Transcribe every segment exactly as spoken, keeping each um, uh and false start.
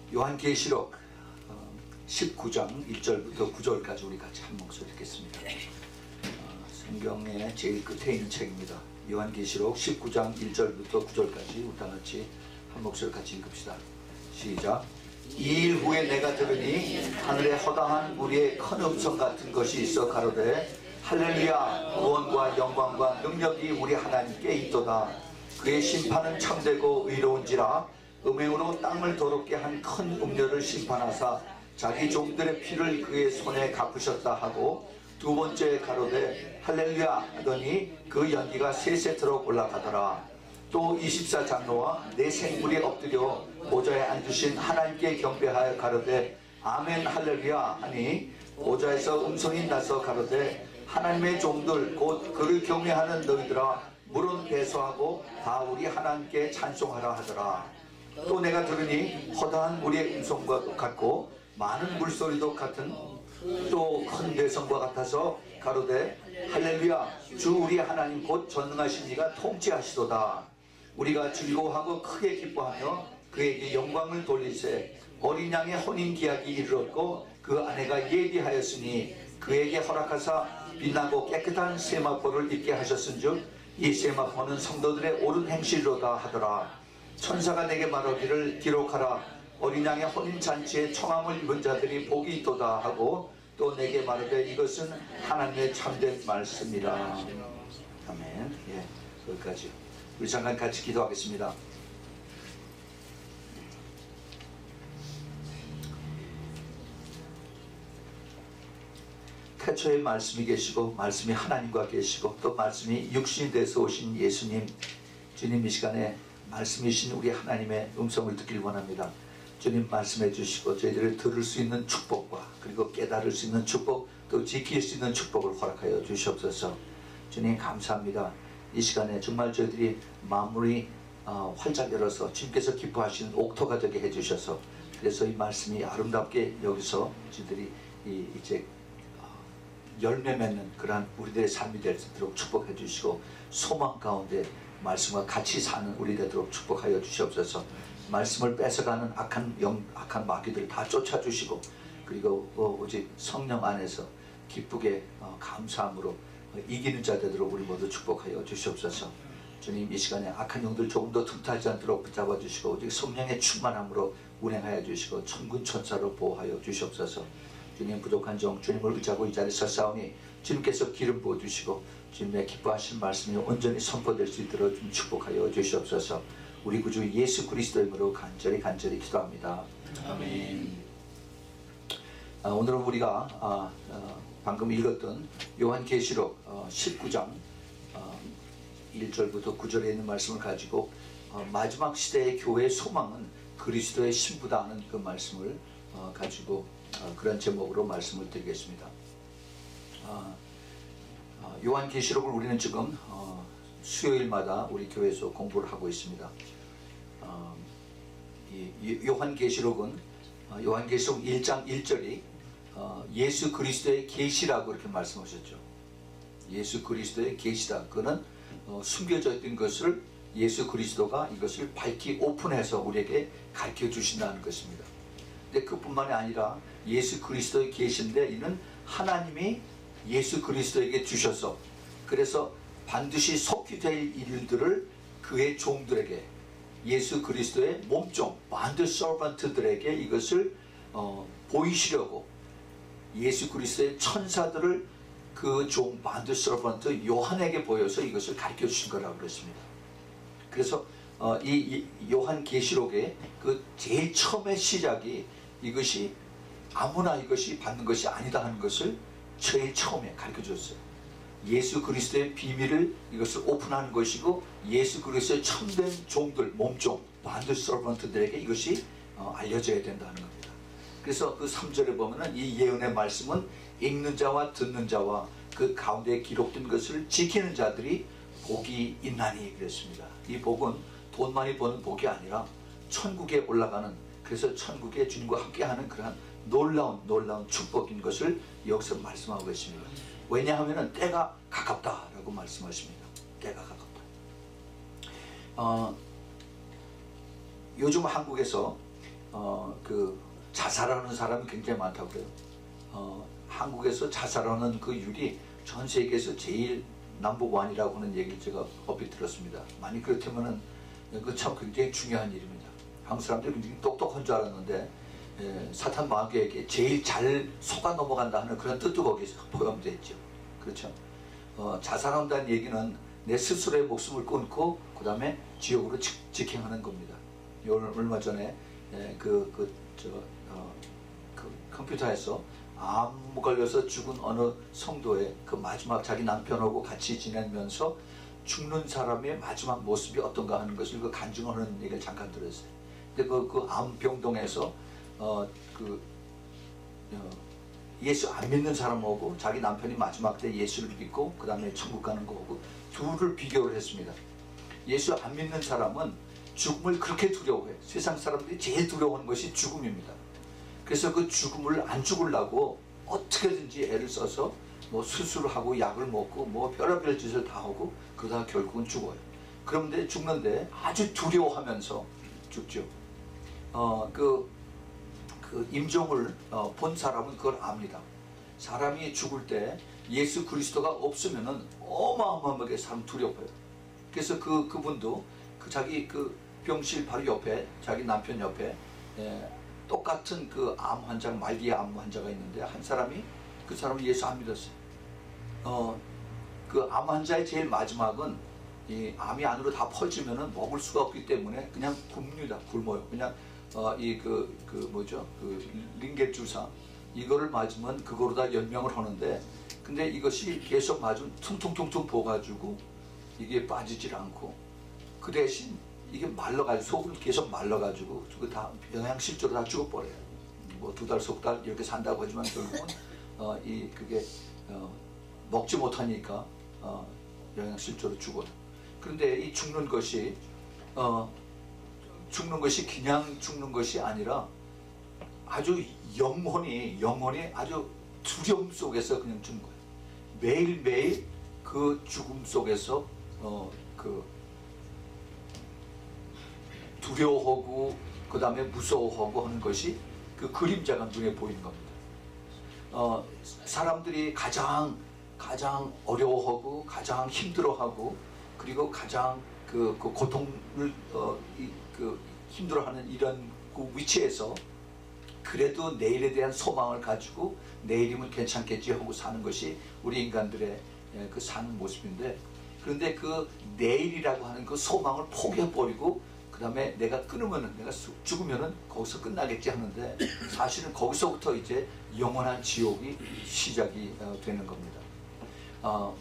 요한계시록 십구 장 일 절부터 구 절까지 우리 같이 한 목소리 읽겠습니다. 어, 성경의 제일 끝에 있는 책입니다. 요한계시록 십구 장 일 절부터 구 절까지 우리 다 같이 한 목소리 같이 읽읍시다. 시작. 이 일 후에 내가 들으니 하늘에 허다한 우리의 큰 음성 같은 것이 있어 가로되 할렐루야, 구원과 영광과 능력이 우리 하나님께 있도다. 그의 심판은 참되고 의로운지라. 음행으로 땅을 더럽게 한 큰 음녀를 심판하사 자기 종들의 피를 그의 손에 갚으셨다 하고, 두 번째 가로되 할렐루야 하더니 그 연기가 세세토록 올라가더라. 또 이십사 장로와 네 생물이 엎드려 보좌에 앉으신 하나님께 경배하여 가로되 아멘 할렐루야 하니, 보좌에서 음성이 나서 가로되 하나님의 종들 곧 그를 경외하는 너희들아, 물은 배수하고 다 우리 하나님께 찬송하라 하더라. 또 내가 들으니 허다한 물의 음성과 같고 많은 물소리도 같은 또 큰 대성과 같아서 가로되 할렐루야, 주 우리 하나님 곧 전능하신 이가 통치하시도다. 우리가 즐거워하고 크게 기뻐하며 그에게 영광을 돌리세. 어린 양의 혼인 기약이 이르렀고 그 아내가 예비하였으니 그에게 허락하사 빛나고 깨끗한 세마포를 입게 하셨은즉 이 세마포는 성도들의 옳은 행실로다 하더라. 천사가 내게 말하기를 기록하라. 어린 양의 혼인잔치에 청함을 입은 자들이 복이 있도다 하고, 또 내게 말하되 이것은 하나님의 참된 말씀이라. 아멘. 예, 여기까지. 우리 잠깐 같이 기도하겠습니다. 태초에 말씀이 계시고 말씀이 하나님과 계시고 또 말씀이 육신이 돼서 오신 예수님, 주님, 이 시간에 말씀이신 우리 하나님의 음성을 듣길 원합니다. 주님, 말씀해 주시고 저희들을 들을 수 있는 축복과 그리고 깨달을 수 있는 축복, 또 지킬 수 있는 축복을 허락하여 주시옵소서. 주님, 감사합니다. 이 시간에 정말 저희들이 마음이 어, 활짝 열어서 주님께서 기뻐하시는 옥토가 되게 해주셔서, 그래서 이 말씀이 아름답게 여기서 저희들이 이, 이제 열매 맺는 그러한 우리들의 삶이 될 수 있도록 축복해 주시고, 소망 가운데 말씀과 같이 사는 우리 되도록 축복하여 주시옵소서. 말씀을 뺏어가는 악한 영, 악한 마귀들을 다 쫓아주시고, 그리고 어, 오직 성령 안에서 기쁘게 어, 감사함으로 어, 이기는 자 되도록 우리 모두 축복하여 주시옵소서. 주님, 이 시간에 악한 영들 조금 더 틈타지 않도록 붙잡아 주시고, 오직 성령의 충만함으로 운행하여 주시고 천군 천사로 보호하여 주시옵소서. 주님, 부족한 종 주님을 의지하고 이 자리에 섰사오니 주님께서 기름 부어주시고 주님의 기뻐하신 말씀이 온전히 선포될 수 있도록 좀 축복하여 주시옵소서. 우리 구주 예수 그리스도의 이름으로 간절히 간절히 기도합니다. 아멘. 아, 오늘은 우리가 아, 아, 방금 읽었던 요한계시록 어, 십구 장 어, 일 절부터 구 절에 있는 말씀을 가지고 어, 마지막 시대의 교회의 소망은 그리스도의 신부다 하는 그 말씀을 어, 가지고 어, 그런 제목으로 말씀을 드리겠습니다. 어, 어, 요한계시록을 우리는 지금 어, 수요일마다 우리 교회에서 공부를 하고 있습니다. 어, 이 요한계시록은 어, 요한계시록 일 장 일 절이 어, 예수 그리스도의 계시라고 이렇게 말씀하셨죠. 예수 그리스도의 계시다. 그는 어, 숨겨져 있던 것을 예수 그리스도가 이것을 밝히 오픈해서 우리에게 가르쳐 주신다는 것입니다. 근데 그뿐만이 아니라 예수 그리스도의 계시인데 이는 하나님이 예수 그리스도에게 주셔서, 그래서 반드시 속히 될 일들을 그의 종들에게, 예수 그리스도의 몸종 반드 서번트들에게 이것을 어, 보이시려고 예수 그리스도의 천사들을 그 종 반드 서번트 요한에게 보여서 이것을 가르쳐 주신 거라고 그랬습니다. 그래서 어, 이, 이 요한계시록의 그 제일 처음의 시작이 이것이 아무나 이것이 받는 것이 아니다 하는 것을 제일 처음에 가르쳐 줬어요. 예수 그리스도의 비밀을 이것을 오픈하는 것이고, 예수 그리스도의 참된 종들, 몸종, 반드 서번트들에게 이것이 어, 알려져야 된다는 겁니다. 그래서 그 삼 절에 보면은 이 예언의 말씀은 읽는 자와 듣는 자와 그 가운데 기록된 것을 지키는 자들이 복이 있나니 그랬습니다. 이 복은 돈 많이 버는 복이 아니라 천국에 올라가는, 그래서 천국에 주님과 함께하는 그러한 놀라운 놀라운 축복인 것을 여기서 말씀하고 있습니다. 왜냐하면 때가 가깝다라고 말씀하십니다. 때가 가깝다. 어, 요즘 한국에서 어, 그 자살하는 사람이 굉장히 많다고요. 어, 한국에서 자살하는 그 율이 전 세계에서 제일 넘버원이라고 하는 얘기를 제가 얼핏 들었습니다. 만약 그렇다면은 그 참 굉장히 중요한 일입니다. 한국 사람들이 굉장히 똑똑한 줄 알았는데 예, 사탄 마귀에게 제일 잘 속아 넘어간다 하는 그런 뜻도 거기서 포함되어 있죠. 그렇죠. 어, 자살한다는 얘기는 내 스스로의 목숨을 끊고 그 다음에 지옥으로 직, 직행하는 겁니다. 얼마 전에 예, 그, 그, 저, 어, 그 컴퓨터에서 암 걸려서 죽은 어느 성도의 그 마지막 자기 남편하고 같이 지내면서 죽는 사람의 마지막 모습이 어떤가 하는 것을 그 간증하는 얘기를 잠깐 들었어요. 근데 그, 그 암병동에서 어, 그, 어, 예수 안 믿는 사람하고 자기 남편이 마지막 때 예수를 믿고 그 다음에 천국 가는 거하고 둘을 비교를 했습니다. 예수 안 믿는 사람은 죽음을 그렇게 두려워해요. 세상 사람들이 제일 두려워하는 것이 죽음입니다. 그래서 그 죽음을 안 죽으려고 어떻게든지 애를 써서 뭐 수술을 하고 약을 먹고 뭐 별의별 짓을 다 하고 그러다가 결국은 죽어요. 그런데 죽는데 아주 두려워하면서 죽죠. 어, 그, 그 임종을 어, 본 사람은 그걸 압니다. 사람이 죽을 때 예수 그리스도가 없으면은 어마어마하게 사람 두려워요. 그래서 그, 그분도 그 자기 그 병실 바로 옆에 자기 남편 옆에 예, 똑같은 그 암 환자, 말기의 암 환자가 있는데 한 사람이 그 사람은 예수 안 믿었어요. 어, 그 암 환자의 제일 마지막은 이 암이 안으로 다 퍼지면은 먹을 수가 없기 때문에 그냥 굶니다. 굶어요. 그냥 어, 이 그 그 뭐죠? 그 링겔 주사 이거를 맞으면 그거로 다 연명을 하는데 근데 이것이 계속 맞으면 퉁퉁퉁퉁 부어가지고 이게 빠지질 않고 그 대신 이게 말라가지고 속을 계속 말라가지고 그 다 영양실조로 다 죽어버려요. 뭐 두 달 석 달 이렇게 산다고 하지만 결국은 어, 이 그게 어, 먹지 못하니까 어, 영양실조로 죽어요. 그런데 이 죽는 것이 어, 죽는 것이 그냥 죽는 것이 아니라 아주 영혼이 영혼이 아주 두려움 속에서 그냥 죽는 거예요. 매일매일 그 죽음 속에서 어, 그 두려워하고 그 다음에 무서워하고 하는 것이 그 그림자가 눈에 보이는 겁니다. 어, 사람들이 가장 가장 어려워하고 가장 힘들어하고 그리고 가장 그, 그 고통을 어, 이, 그 힘들어하는 이런 그 위치에서 그래도 내일에 대한 소망을 가지고 내일이면 괜찮겠지 하고 사는 것이 우리 인간들의 예, 그 사는 모습인데 그런데 그 내일이라고 하는 그 소망을 포기해버리고 그 다음에 내가 끊으면은 내가 죽으면은 거기서 끝나겠지 하는데 사실은 거기서부터 이제 영원한 지옥이 시작이 되는 겁니다. 어,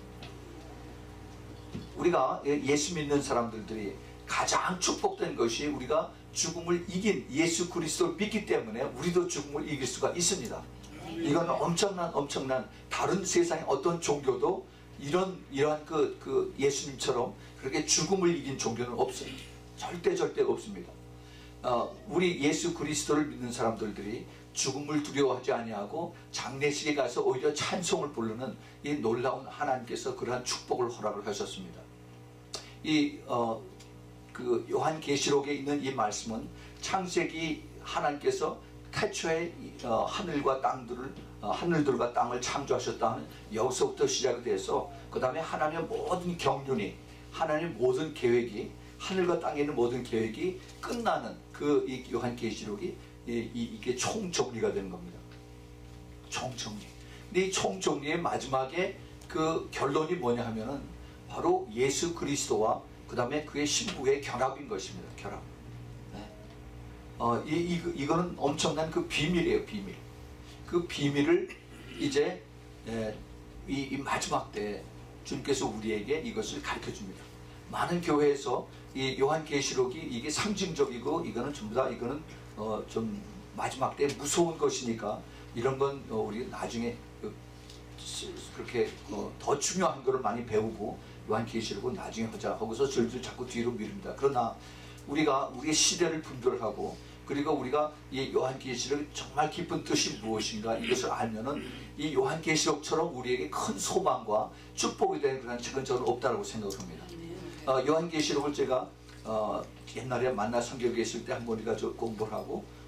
우리가 예수 믿는 사람들이 가장 축복된 것이 우리가 죽음을 이긴 예수 그리스도를 믿기 때문에 우리도 죽음을 이길 수가 있습니다. 이거는 엄청난 엄청난 다른 세상의 어떤 종교도 이런 이러한 그, 그 예수님처럼 그렇게 죽음을 이긴 종교는 없어요. 절대 절대 없습니다. 어, 우리 예수 그리스도를 믿는 사람들이 죽음을 두려워하지 아니하고 장례식에 가서 오히려 찬송을 부르는 이 놀라운 하나님께서 그러한 축복을 허락을 하셨습니다. 이 어, 그 요한계시록에 있는 이 말씀은 창세기 하나님께서 태초에 어, 하늘과 땅들을 어, 하늘들과 땅을 창조하셨다 하는 여기서부터 시작이 돼서 그 다음에 하나님의 모든 경륜이 하나님의 모든 계획이 하늘과 땅에 있는 모든 계획이 끝나는 그 이 요한계시록이 이, 이, 이게 총정리가 되는 겁니다. 총정리. 근데 이 총정리의 마지막에 그 결론이 뭐냐 하면은 바로 예수 그리스도와 그 다음에 그의 신부의 결합인 것입니다. 결합. 네. 어, 이, 이, 이거는 엄청난 그 비밀이에요. 비밀. 그 비밀을 이제 예, 이, 이 마지막 때 주님께서 우리에게 이것을 가르쳐 줍니다. 많은 교회에서 이 요한계시록이 이게 상징적이고 이거는 전부 다 이거는 어, 좀 마지막 때 무서운 것이니까 이런 건 어, 우리 나중에 그렇게 어, 더 중요한 거를 많이 배우고 요한계시록은 나중에 하자 하고서 절들 자꾸 뒤로 미룹니다. 그러나 우리가 우리의 시대를 분별하고 그리고 우리가 이 요한계시록의 정말 깊은 뜻이 무엇인가 이것을 알면은 이 요한계시록처럼 우리에게 큰 소망과 축복이 되는 그런 책은 저는 없다고 생각합니다. 어, 요한계시록을 제가 어, 옛날에 만나 성경에 있을 때 한 번 우리가 저 공부를 하고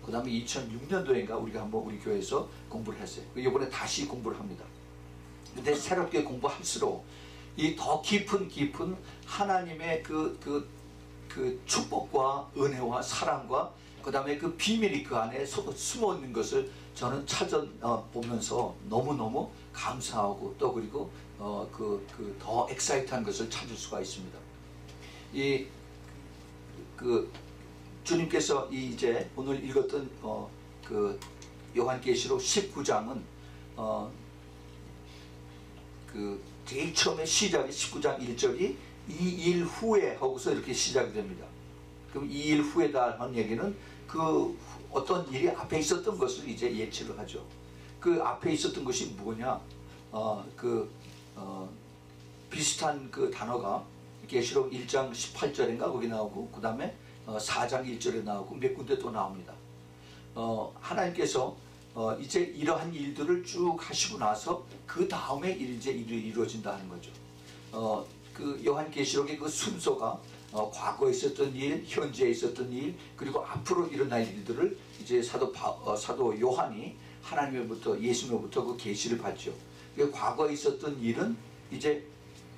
그 다음에 이천육 년도인가 우리가 한번 우리 교회에서 공부를 했어요. 이번에 다시 공부를 합니다. 근데 새롭게 공부할수록 이 더 깊은 깊은 하나님의 그, 그, 그 축복과 은혜와 사랑과 그 다음에 그 비밀이 그 안에 숨어 있는 것을 저는 찾아보면서 너무너무 감사하고 또 그리고 어, 그, 그 더 엑사이트한 것을 찾을 수가 있습니다. 이, 그, 주님께서 이 이제 오늘 읽었던 어, 그 요한계시록 십구 장은 어, 그 제일 처음에 시작이 십구 장 일 절이 이 일 후에 하고서 이렇게 시작이 됩니다. 그럼 이 일 후에다 하는 얘기는 그 어떤 일이 앞에 있었던 것을 이제 예측을 하죠. 그 앞에 있었던 것이 뭐냐? 어, 그 어, 비슷한 그 단어가 계시록 일 장 십팔 절인가 거기 나오고 그 다음에 어, 사 장 일 절에 나오고 몇 군데 또 나옵니다. 어, 하나님께서 어, 이제 이러한 일들을 쭉 하시고 나서 그 다음에 이제 일이 이루어진다는 거죠. 어, 그 요한계시록의 그 순서가 어, 과거에 있었던 일, 현재에 있었던 일, 그리고 앞으로 일어날 일들을 이제 사도 바, 어, 사도 요한이 하나님으로부터 예수님으로부터 그 계시를 받죠. 그 과거에 있었던 일은 이제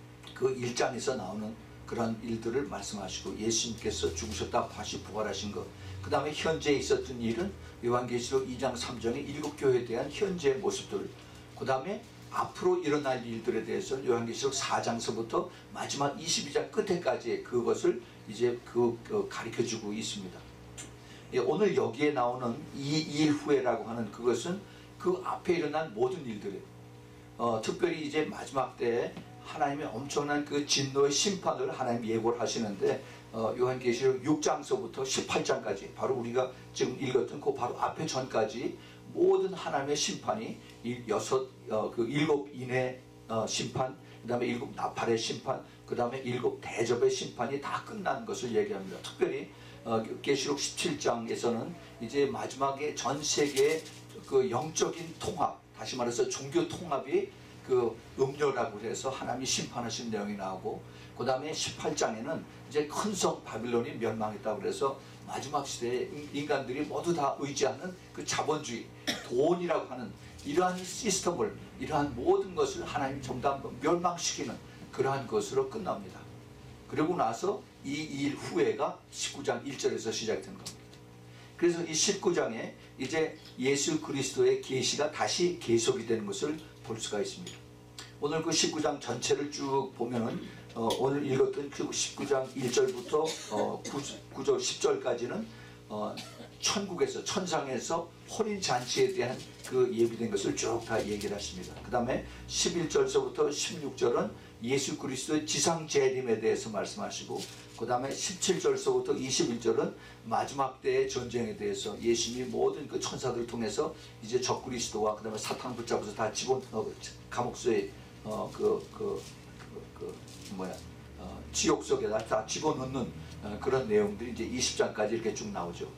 그 일 장에서 나오는 그런 일들을 말씀하시고 예수님께서 죽으셨다 다시 부활하신 것, 그 다음에 현재에 있었던 일은 요한계시록 이 장 삼 장의 일곱 교회에 대한 현재의 모습들, 그 다음에 앞으로 일어날 일들에 대해서 요한계시록 사 장서부터 마지막 이십이 장 끝에까지 그것을 이제 그, 그 가르쳐주고 있습니다. 예, 오늘 여기에 나오는 이 일 후에라고 하는 그것은 그 앞에 일어난 모든 일들이에요. 어, 특별히 이제 마지막 때에 하나님의 엄청난 그 진노의 심판을 하나님 예고를 하시는데 어, 요한계시록 육 장서부터 십팔 장까지 바로 우리가 지금 읽었던 그 바로 앞에 전까지 모든 하나님의 심판이 이 여섯 어, 그 일곱 인의 어, 심판, 그 다음에 일곱 나팔의 심판, 그 다음에 일곱 대접의 심판이 다 끝난 것을 얘기합니다. 특별히 어, 계시록 십칠 장에서는 이제 마지막에 전 세계의 그 영적인 통합, 다시 말해서 종교 통합이 그 음료라고 해서 하나님이 심판하신 내용이 나오고, 그 다음에 십팔 장에는 이제 큰 성 바빌론이 멸망했다고 그래서 마지막 시대에 인간들이 모두 다 의지하는 그 자본주의, 돈이라고 하는 이러한 시스템을, 이러한 모든 것을 하나님 정답 멸망시키는 그러한 것으로 끝납니다. 그리고 나서 이 일 후에가 십구 장 일 절에서 시작된 겁니다. 그래서 이 십구 장에 이제 예수 그리스도의 계시가 다시 계속이 되는 것을 볼 수가 있습니다. 오늘 그 십구 장 전체를 쭉 보면은 어, 오늘 읽었던 그 십구 장 일 절부터 어, 구 절 십 절까지는 어, 천국에서 천상에서 혼인잔치에 대한 그 예비된 것을 쭉 다 얘기를 하십니다. 그 다음에 십일 절서부터 십육 절은 예수 그리스도의 지상 재림에 대해서 말씀하시고, 그 다음에 십칠 절서부터 이십일 절은 마지막 때의 전쟁에 대해서 예수님이 모든 그 천사들을 통해서 이제 적그리스도와 그 다음에 사탄 붙잡아서 다 집어 어, 감옥소에 어, 그, 그, 그, 그 뭐야 어, 지옥 속에다 다 집어넣는 어, 그런 내용들이 이제 이십 장까지 이렇게 쭉 나오죠.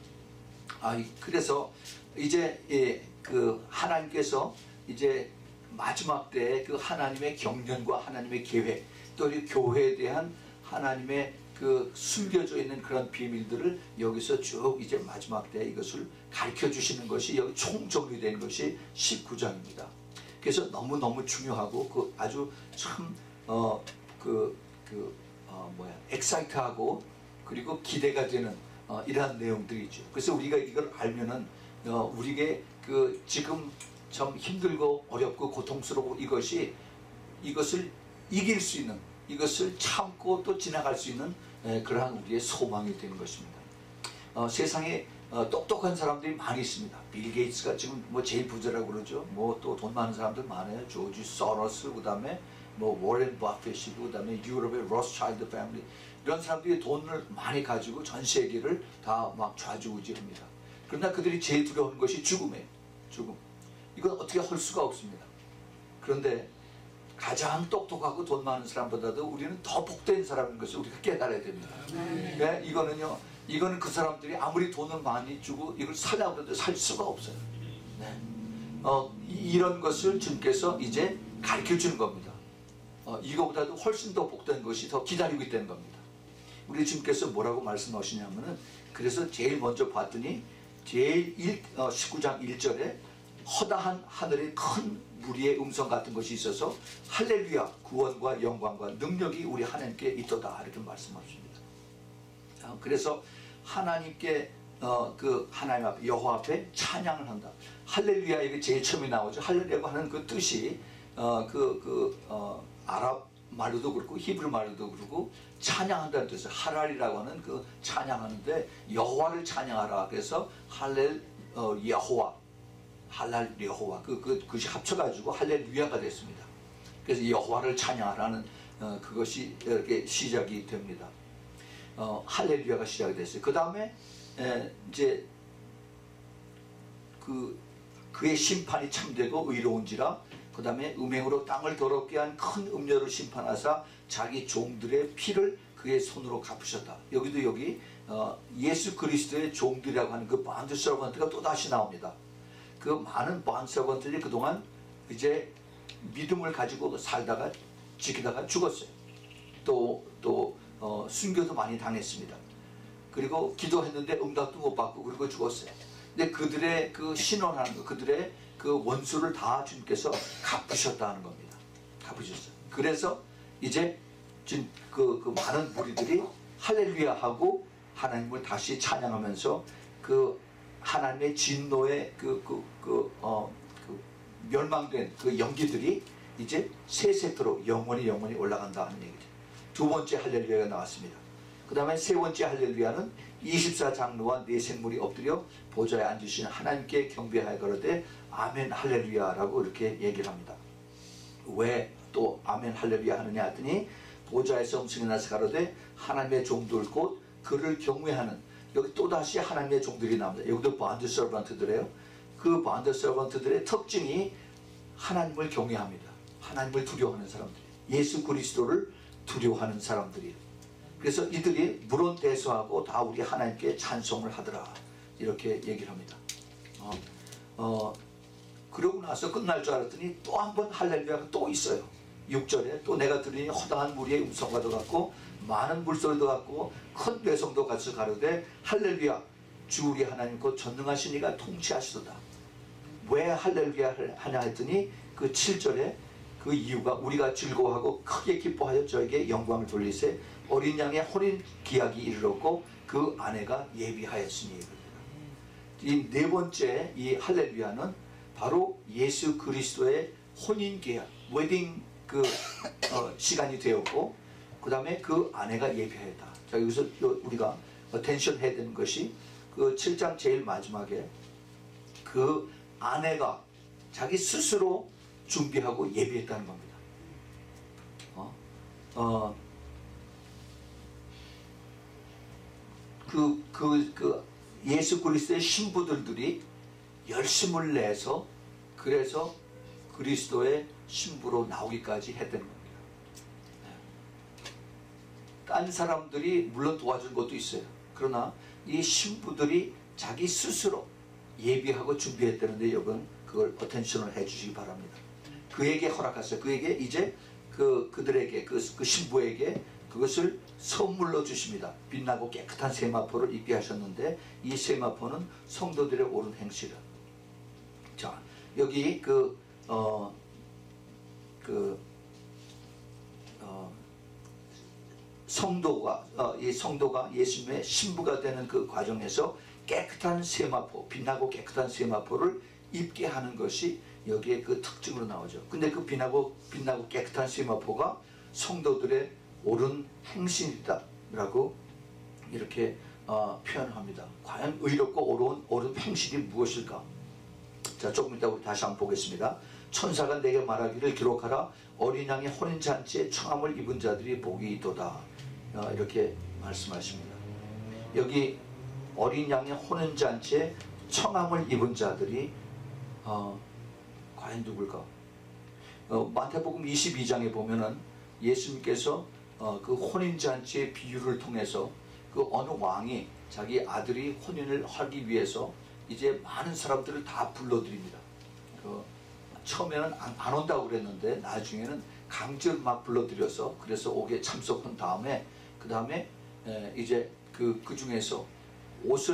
아, 그래서 이제 예, 그 하나님께서 이제 마지막 때에 그 하나님의 경륜과 하나님의 계획, 또 이 교회에 대한 하나님의 그 숨겨져 있는 그런 비밀들을 여기서 쭉 이제 마지막 때에 이것을 가르쳐 주시는 것이 여기 총정리된 것이 십구 장입니다. 그래서 너무너무 중요하고 그 아주 참 어 그 그 어 뭐야 엑사이트하고 그리고 기대가 되는 어 이러한 내용들이 있죠. 그래서 우리가 이걸 알면은 어 우리에게 그 지금 좀 힘들고 어렵고 고통스러워 이것이 이것을 이길 수 있는, 이것을 참고 또 지나갈 수 있는 에, 그러한 우리의 소망이 되는 것입니다. 어, 세상에 어, 똑똑한 사람들이 많이 있습니다. 빌 게이츠가 지금 뭐 제일 부자라고 그러죠. 뭐 또 돈 많은 사람들 많아요. 조지 소로스, 그 다음에 뭐 워렌 버핏이고, 그 다음에 유럽의 로스차일드 패밀리, 이런 사람들이 돈을 많이 가지고 전 세계를 다 막 좌지우지합니다. 그러나 그들이 제일 두려운 것이 죽음이에요. 죽음. 이건 어떻게 할 수가 없습니다. 그런데 가장 똑똑하고 돈 많은 사람보다도 우리는 더 복된 사람인 것을 우리가 깨달아야 됩니다. 네. 네, 이거는요, 이거는 그 사람들이 아무리 돈을 많이 주고 이걸 살려고 해도 살 수가 없어요. 네. 어, 이런 것을 주님께서 이제 가르쳐 주는 겁니다. 어, 이거보다도 훨씬 더 복된 것이 더 기다리고 있다는 겁니다. 우리 주님께서 뭐라고 말씀하시냐면은, 그래서 제일 먼저 봤더니 제일 일, 어, 십구 장 일 절에 허다한 하늘의 큰 무리의 음성 같은 것이 있어서 할렐루야 구원과 영광과 능력이 우리 하나님께 있도다 이렇게 말씀하십니다. 어, 그래서 하나님께 어, 그 하나님 앞에 여호와 앞에 찬양을 한다. 할렐루야 이게 제일 처음에 나오죠. 할렐루야 하는 그 뜻이 어, 그, 그 어, 아랍 말로도 그렇고 히브리 말로도 그렇고 찬양한다는 뜻이에요. 하랄이라고 하는 그 찬양하는데 여호와를 찬양하라. 그래서 할렐 어, 여호와 할랄 여호와 그, 그, 그것이 합쳐가지고 할렐루야가 됐습니다. 그래서 여호와를 찬양하라는 어, 그것이 이렇게 시작이 됩니다. 어, 할렐루야가 시작이 됐어요. 그 다음에 이제 그 그의 심판이 참되고 의로운지라. 그 다음에 음행으로 땅을 더럽게 한 큰 음녀를 심판하사 자기 종들의 피를 그의 손으로 갚으셨다. 여기도 여기 어, 예수 그리스도의 종들이라고 하는 그 반드 서번트가 또 다시 나옵니다. 그 많은 반드 서번트들이 그동안 이제 믿음을 가지고 살다가 지키다가 죽었어요. 또 또 어, 순교도 많이 당했습니다. 그리고 기도했는데 응답도 못 받고 그리고 죽었어요. 근데 그들의 그 신원하는 거, 그들의 그 원수를 다 주님께서 갚으셨다는 겁니다. 갚으셨어요. 그래서 이제 그, 그 많은 무리들이 할렐루야 하고 하나님을 다시 찬양하면서 그 하나님의 진노의 그, 그, 그, 어, 그 멸망된 그 연기들이 이제 세세토록 영원히 영원히 올라간다 하는 얘기죠. 두 번째 할렐루야가 나왔습니다. 그 다음에 세 번째 할렐루야는 이십사 장로와 네 생물이 엎드려 보좌에 앉으신 하나님께 경배하여 가로되 아멘 할렐루야라고 이렇게 얘기를 합니다. 왜 또 아멘 할렐루야 하느냐 했더니 보좌에서 음성이 나서 가로되 하나님의 종들 곧 그를 경외하는, 여기 또다시 하나님의 종들이 나옵니다. 여기도 반드 서번트들이에요. 그 반드 서번트들의 특징이 하나님을 경외합니다. 하나님을 두려워하는 사람들, 예수 그리스도를 두려워하는 사람들이에요. 그래서 이들이 물론대수하고 다 우리 하나님께 찬송을 하더라 이렇게 얘기를 합니다. 어, 어, 그러고 나서 끝날 줄 알았더니 또 한 번 할렐루야가 또 있어요. 육 절에 또 내가 들으니 허다한 무리의 음성과도 같고 많은 물소리도 같고 큰 배성도 같이 가로되 할렐루야 주 우리 하나님 곧 전능하신 이가 통치하시도다. 왜 할렐루야 하냐 했더니 그 칠 절에 그 이유가 우리가 즐거워하고 크게 기뻐하여 저에게 영광을 돌리세 어린 양의 혼인 기약이 이르렀고 그 아내가 예비하였으니. 이 네 번째 이 할렐루야는 바로 예수 그리스도의 혼인 계약, 웨딩 그 어, 시간이 되었고 그 다음에 그 아내가 예비하였다. 자, 여기서 우리가 어텐션 해야 되는 것이 그 칠 장 제일 마지막에 그 아내가 자기 스스로 준비하고 예비했다는 겁니다. 어? 어, 그, 그, 그 예수 그리스도의 신부들들이 열심을 내서 그래서 그리스도의 신부로 나오기까지 했다는 겁니다. 딴 사람들이 물론 도와준 것도 있어요. 그러나 이 신부들이 자기 스스로 예비하고 준비했다는데 여러분 그걸 어텐션을 해주시기 바랍니다. 그에게 허락하세요. 그에게 이제 그 그들에게 그, 그 신부에게 그것을 선물로 주십니다. 빛나고 깨끗한 세마포를 입게 하셨는데 이 세마포는 성도들의 옳은 행실을. 자, 여기 그 어 그 어, 성도가 어, 이 성도가 예수님의 신부가 되는 그 과정에서 깨끗한 세마포, 빛나고 깨끗한 세마포를 입게 하는 것이 여기에 그 특징으로 나오죠. 근데 그 빛나고 빛나고 깨끗한 세마포가 성도들의 옳은 행실이다 라고 이렇게 어, 표현합니다. 과연 의롭고 옳은, 옳은 행실이 무엇일까? 자, 조금 이따 우리 다시 한번 보겠습니다. 천사가 내게 말하기를 기록하라 어린 양의 혼인잔치에 청함을 입은 자들이 복이 있도다. 어, 이렇게 말씀하십니다. 여기 어린 양의 혼인잔치에 청함을 입은 자들이 어, 과연 누굴까? 어, 마태복음 이십이 장에 보면은 예수님께서 어, 그 혼인잔치의 비유를 통해서 그 어느 왕이 자기 아들이 혼인을 하기 위해서 이제 많은 사람들을 다 불러들입니다. 그 처음에는 안, 안 온다고 그랬는데 나중에는 강제로 막 불러들여서 그래서 오게 참석한 다음에 그 다음에 이제 그, 그 중에서 옷을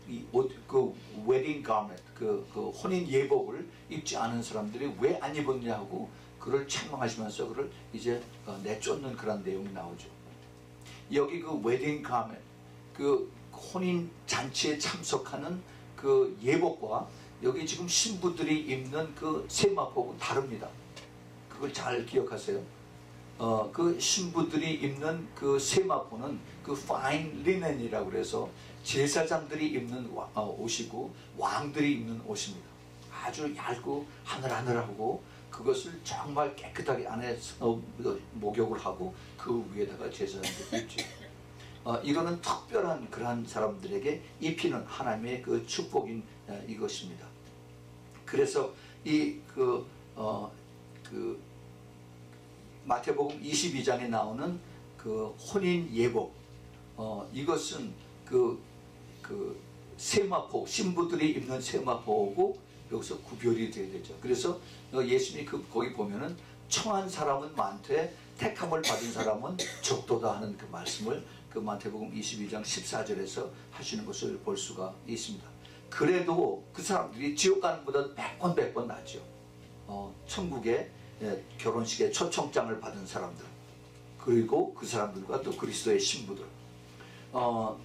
이 옷, 그 웨딩 가먼트, 그, 그 혼인 예복을 입지 않은 사람들이 왜 안 입었냐 하고 그를 책망하시면서 그를 이제 어, 내쫓는 그런 내용이 나오죠. 여기 그 웨딩 가먼트, 그 혼인 잔치에 참석하는 그 예복과 여기 지금 신부들이 입는 그 세마포는 다릅니다. 그걸 잘 기억하세요. 어, 그 신부들이 입는 그 세마포는 그 파인 리넨이라고 그래서 제사장들이 입는 와, 어, 옷이고 왕들이 입는 옷입니다. 아주 얇고 하늘하늘하고 그것을 정말 깨끗하게 안에 어, 목욕을 하고 그 위에다가 제사장들이 입죠. 어, 이거는 특별한 그러한 사람들에게 입히는 하나님의 그 축복인 어, 이것입니다. 그래서 이 그 어, 그 마태복음 이십이 장에 나오는 그 혼인 예복, 어, 이것은 그, 그 세마포, 신부들이 입는 세마포고 여기서 구별이 되어야 되죠. 그래서 예수님이 그 거기 보면은 청한 사람은 많되 택함을 받은 사람은 적도다 하는 그 말씀을 그 마태복음 이십이 장 십사 절에서 하시는 것을 볼 수가 있습니다. 그래도 그 사람들이 지옥 가는 것보다 백 번 백 번 낫죠. 어, 천국에 예, 결혼식에 초청장을 받은 사람들, 그리고 그 사람들과 또 그리스도의 신부들, 어,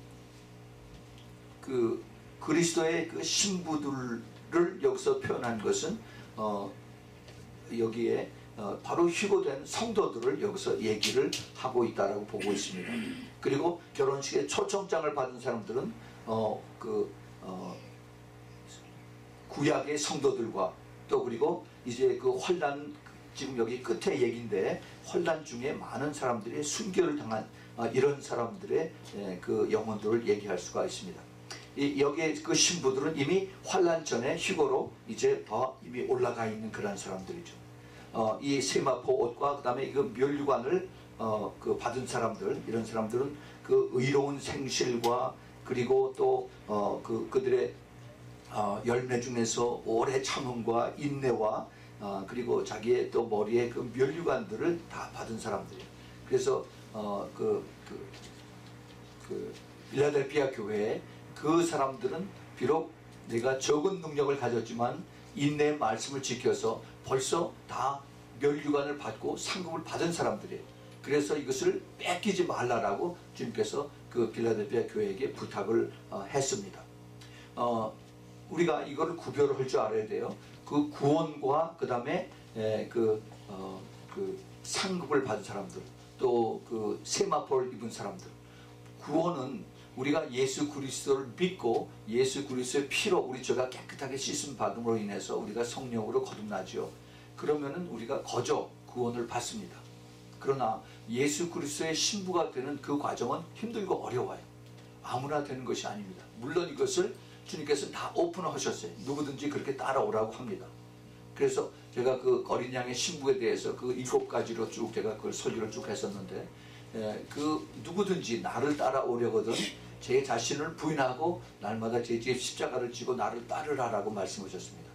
그 그리스도의 그 신부들을 여기서 표현한 것은 어, 여기에 어, 바로 휴거된 성도들을 여기서 얘기를 하고 있다라고 보고 있습니다. 그리고 결혼식에 초청장을 받은 사람들은 어, 그 어, 구약의 성도들과 또 그리고 이제 그 환난, 지금 여기 끝에 얘기인데 환난 중에 많은 사람들이 순교를 당한 이런 사람들의 그 영혼들을 얘기할 수가 있습니다. 이 여기에 그 신부들은 이미 환난 전에 휴거로 이제 더 이미 올라가 있는 그런 사람들이죠. 어, 이 세마포 옷과 그다음에 이거 멸류관을 어, 그 받은 사람들, 이런 사람들은 그 의로운 생실과 그리고 또 어, 그 그들의 어, 열매 중에서 오래 참음과 인내와 어, 그리고 자기의 또 머리에 그 멸류관들을 다 받은 사람들이에요. 그래서 어, 그, 그, 그 필라델피아 교회에 그 사람들은 비록 내가 적은 능력을 가졌지만 인내의 말씀을 지켜서 벌써 다 멸류관을 받고 상급을 받은 사람들이에요. 그래서 이것을 뺏기지 말라라고 주님께서 그 필라델피아 교회에게 부탁을 어, 했습니다. 어, 우리가 이거를 구별을 할 줄 알아야 돼요. 그 구원과 그 다음에 그, 어, 그 상급을 받은 사람들, 또 그 세마포를 입은 사람들. 구원은 우리가 예수 그리스도를 믿고 예수 그리스도의 피로 우리 죄가 깨끗하게 씻음 받음으로 인해서 우리가 성령으로 거듭나죠. 그러면은 우리가 거저 구원을 받습니다. 그러나 예수 그리스도의 신부가 되는 그 과정은 힘들고 어려워요. 아무나 되는 것이 아닙니다. 물론 이것을 주님께서 다 오픈하셨어요. 누구든지 그렇게 따라오라고 합니다. 그래서 제가 그 어린 양의 신부에 대해서 그 일곱 가지로 쭉 제가 그걸 설교를 쭉 했었는데, 에, 그 누구든지 나를 따라오려거든 제 자신을 부인하고 날마다 제 집 십자가를 지고 나를 따르라라고 말씀하셨습니다.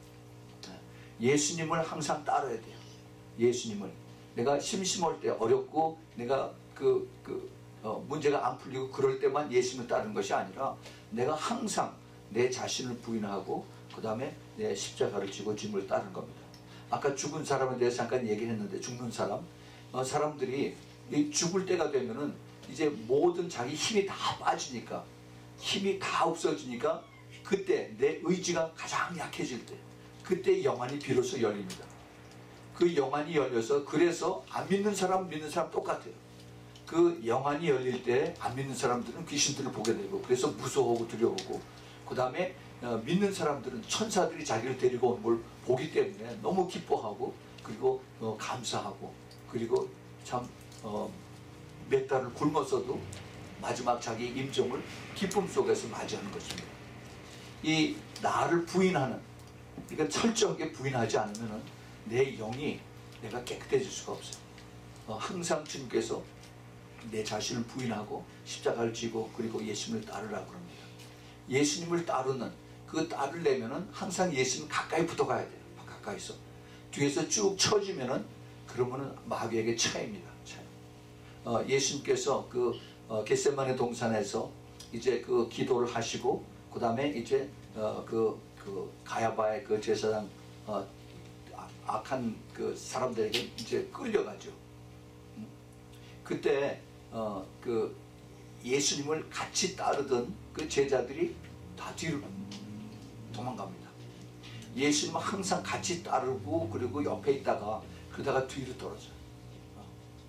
예수님을 항상 따라야 돼요. 예수님을. 내가 심심할 때 어렵고 내가 그, 그 어, 문제가 안 풀리고 그럴 때만 예수님을 따르는 것이 아니라 내가 항상 내 자신을 부인하고 그 다음에 내 십자가를 지고 주님을 따르는 겁니다. 아까 죽은 사람에 대해서 잠깐 얘기를 했는데, 죽는 사람, 어, 사람들이 이 죽을 때가 되면은 이제 모든 자기 힘이 다 빠지니까, 힘이 다 없어지니까 그때 내 의지가 가장 약해질 때, 그때 영안이 비로소 열립니다. 그 영안이 열려서, 그래서 안 믿는 사람 믿는 사람 똑같아요. 그 영안이 열릴 때 안 믿는 사람들은 귀신들을 보게 되고, 그래서 무서워하고 두려워하고, 그 다음에 어, 믿는 사람들은 천사들이 자기를 데리고 온 걸 보기 때문에 너무 기뻐하고, 그리고 어, 감사하고, 그리고 참 어, 몇 달을 굶었어도 마지막 자기 임종을 기쁨 속에서 맞이하는 것입니다. 이 나를 부인하는, 그러니까 철저하게 부인하지 않으면 내 영이 내가 깨끗해질 수가 없어요. 어, 항상 주님께서 내 자신을 부인하고 십자가를 지고 그리고 예수님을 따르라고 합니다. 예수님을 따르는, 그 따르려면은 항상 예수님 가까이 붙어가야 돼요. 가까이서. 뒤에서 쭉 쳐지면은 그러면은 마귀에게 차입니다. 차. 어, 예수님께서 그 어, 겟세마네 동산에서 이제 그 기도를 하시고 그 다음에 이제 어, 그, 그 가야바의 그 제사장 어, 악한 그 사람들에게 이제 끌려가죠. 음? 그때 어, 그 예수님을 같이 따르던 그 제자들이 다 뒤로 도망갑니다. 예수님은 항상 같이 따르고 그리고 옆에 있다가 그러다가 뒤로 떨어져요. 어.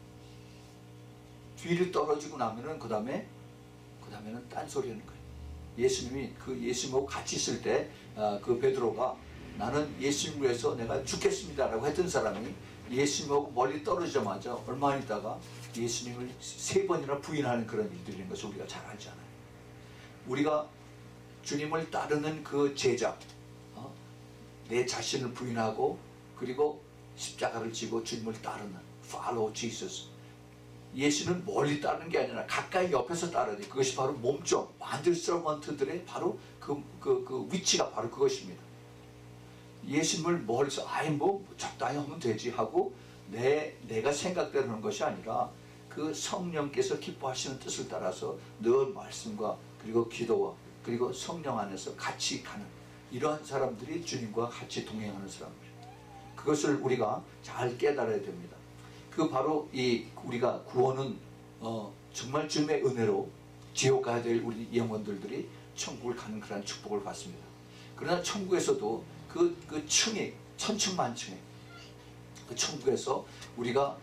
뒤로 떨어지고 나면은 그 다음에 그 다음에는 딴소리 하는 거예요. 예수님이 그 예수님하고 같이 있을 때 그 베드로가 나는 예수님 위해서 내가 죽겠습니다라고 했던 사람이 예수님하고 멀리 떨어지자마자 얼마 있다가 예수님을 세 번이나 부인하는 그런 일들인 것을 우리가 잘 알잖아요. 우리가 주님을 따르는 그 제자, 어? 내 자신을 부인하고 그리고 십자가를 지고 주님을 따르는 Follow Jesus. 예수는 멀리 따르는 게 아니라 가까이 옆에서 따라야 돼. 그것이 바로 몸종, 완전 서번트들의 바로 그, 그, 그 위치가 바로 그것입니다. 예수님을 멀리서 아이 뭐 적당히 하면 되지 하고 내, 내가 생각대로 하는 것이 아니라 그 성령께서 기뻐하시는 뜻을 따라서 늘 말씀과 그리고 기도와 그리고 성령 안에서 같이 가는 이러한 사람들이 주님과 같이 동행하는 사람들이에요. 그것을 우리가 잘 깨달아야 됩니다. 그 바로 이 우리가 구원은 어, 정말 주님의 은혜로 지옥 가야 될 우리 영혼들들이 천국을 가는 그런 축복을 받습니다. 그러나 천국에서도 그, 그 층이 천층만층에 그 천국에서 우리가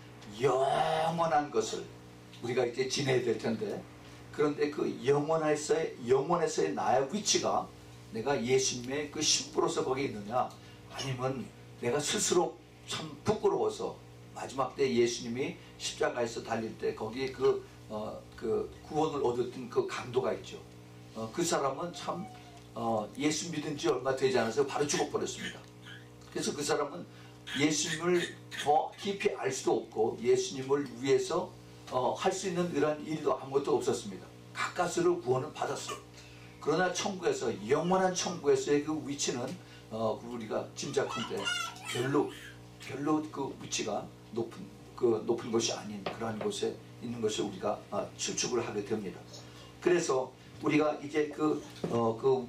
영원한 것을 우리가 이제 지내야 될 텐데 그런데 그 영원에서의 영원에서의 나의 위치가 내가 예수님의 그 신부로서 거기 있느냐 아니면 내가 스스로 참 부끄러워서 마지막 때 예수님이 십자가에서 달릴 때 거기에 그, 어, 그 구원을 얻었던 그 강도가 있죠. 어, 그 사람은 참 어, 예수 믿은 지 얼마 되지 않아서 바로 죽어버렸습니다. 그래서 그 사람은 예수님을 더 깊이 알 수도 없고 예수님을 위해서 어, 할 수 있는 이러한 일도 아무것도 없었습니다. 가까스로 구원을 받았어요. 그러나 천국에서 영원한 천국에서의 그 위치는 어, 우리가 짐작컨대 별로 별로 그 위치가 높은 그 높은 것이 아닌 그러한 곳에 있는 것을 우리가 어, 추측을 하게 됩니다. 그래서 우리가 이제 그 어, 그,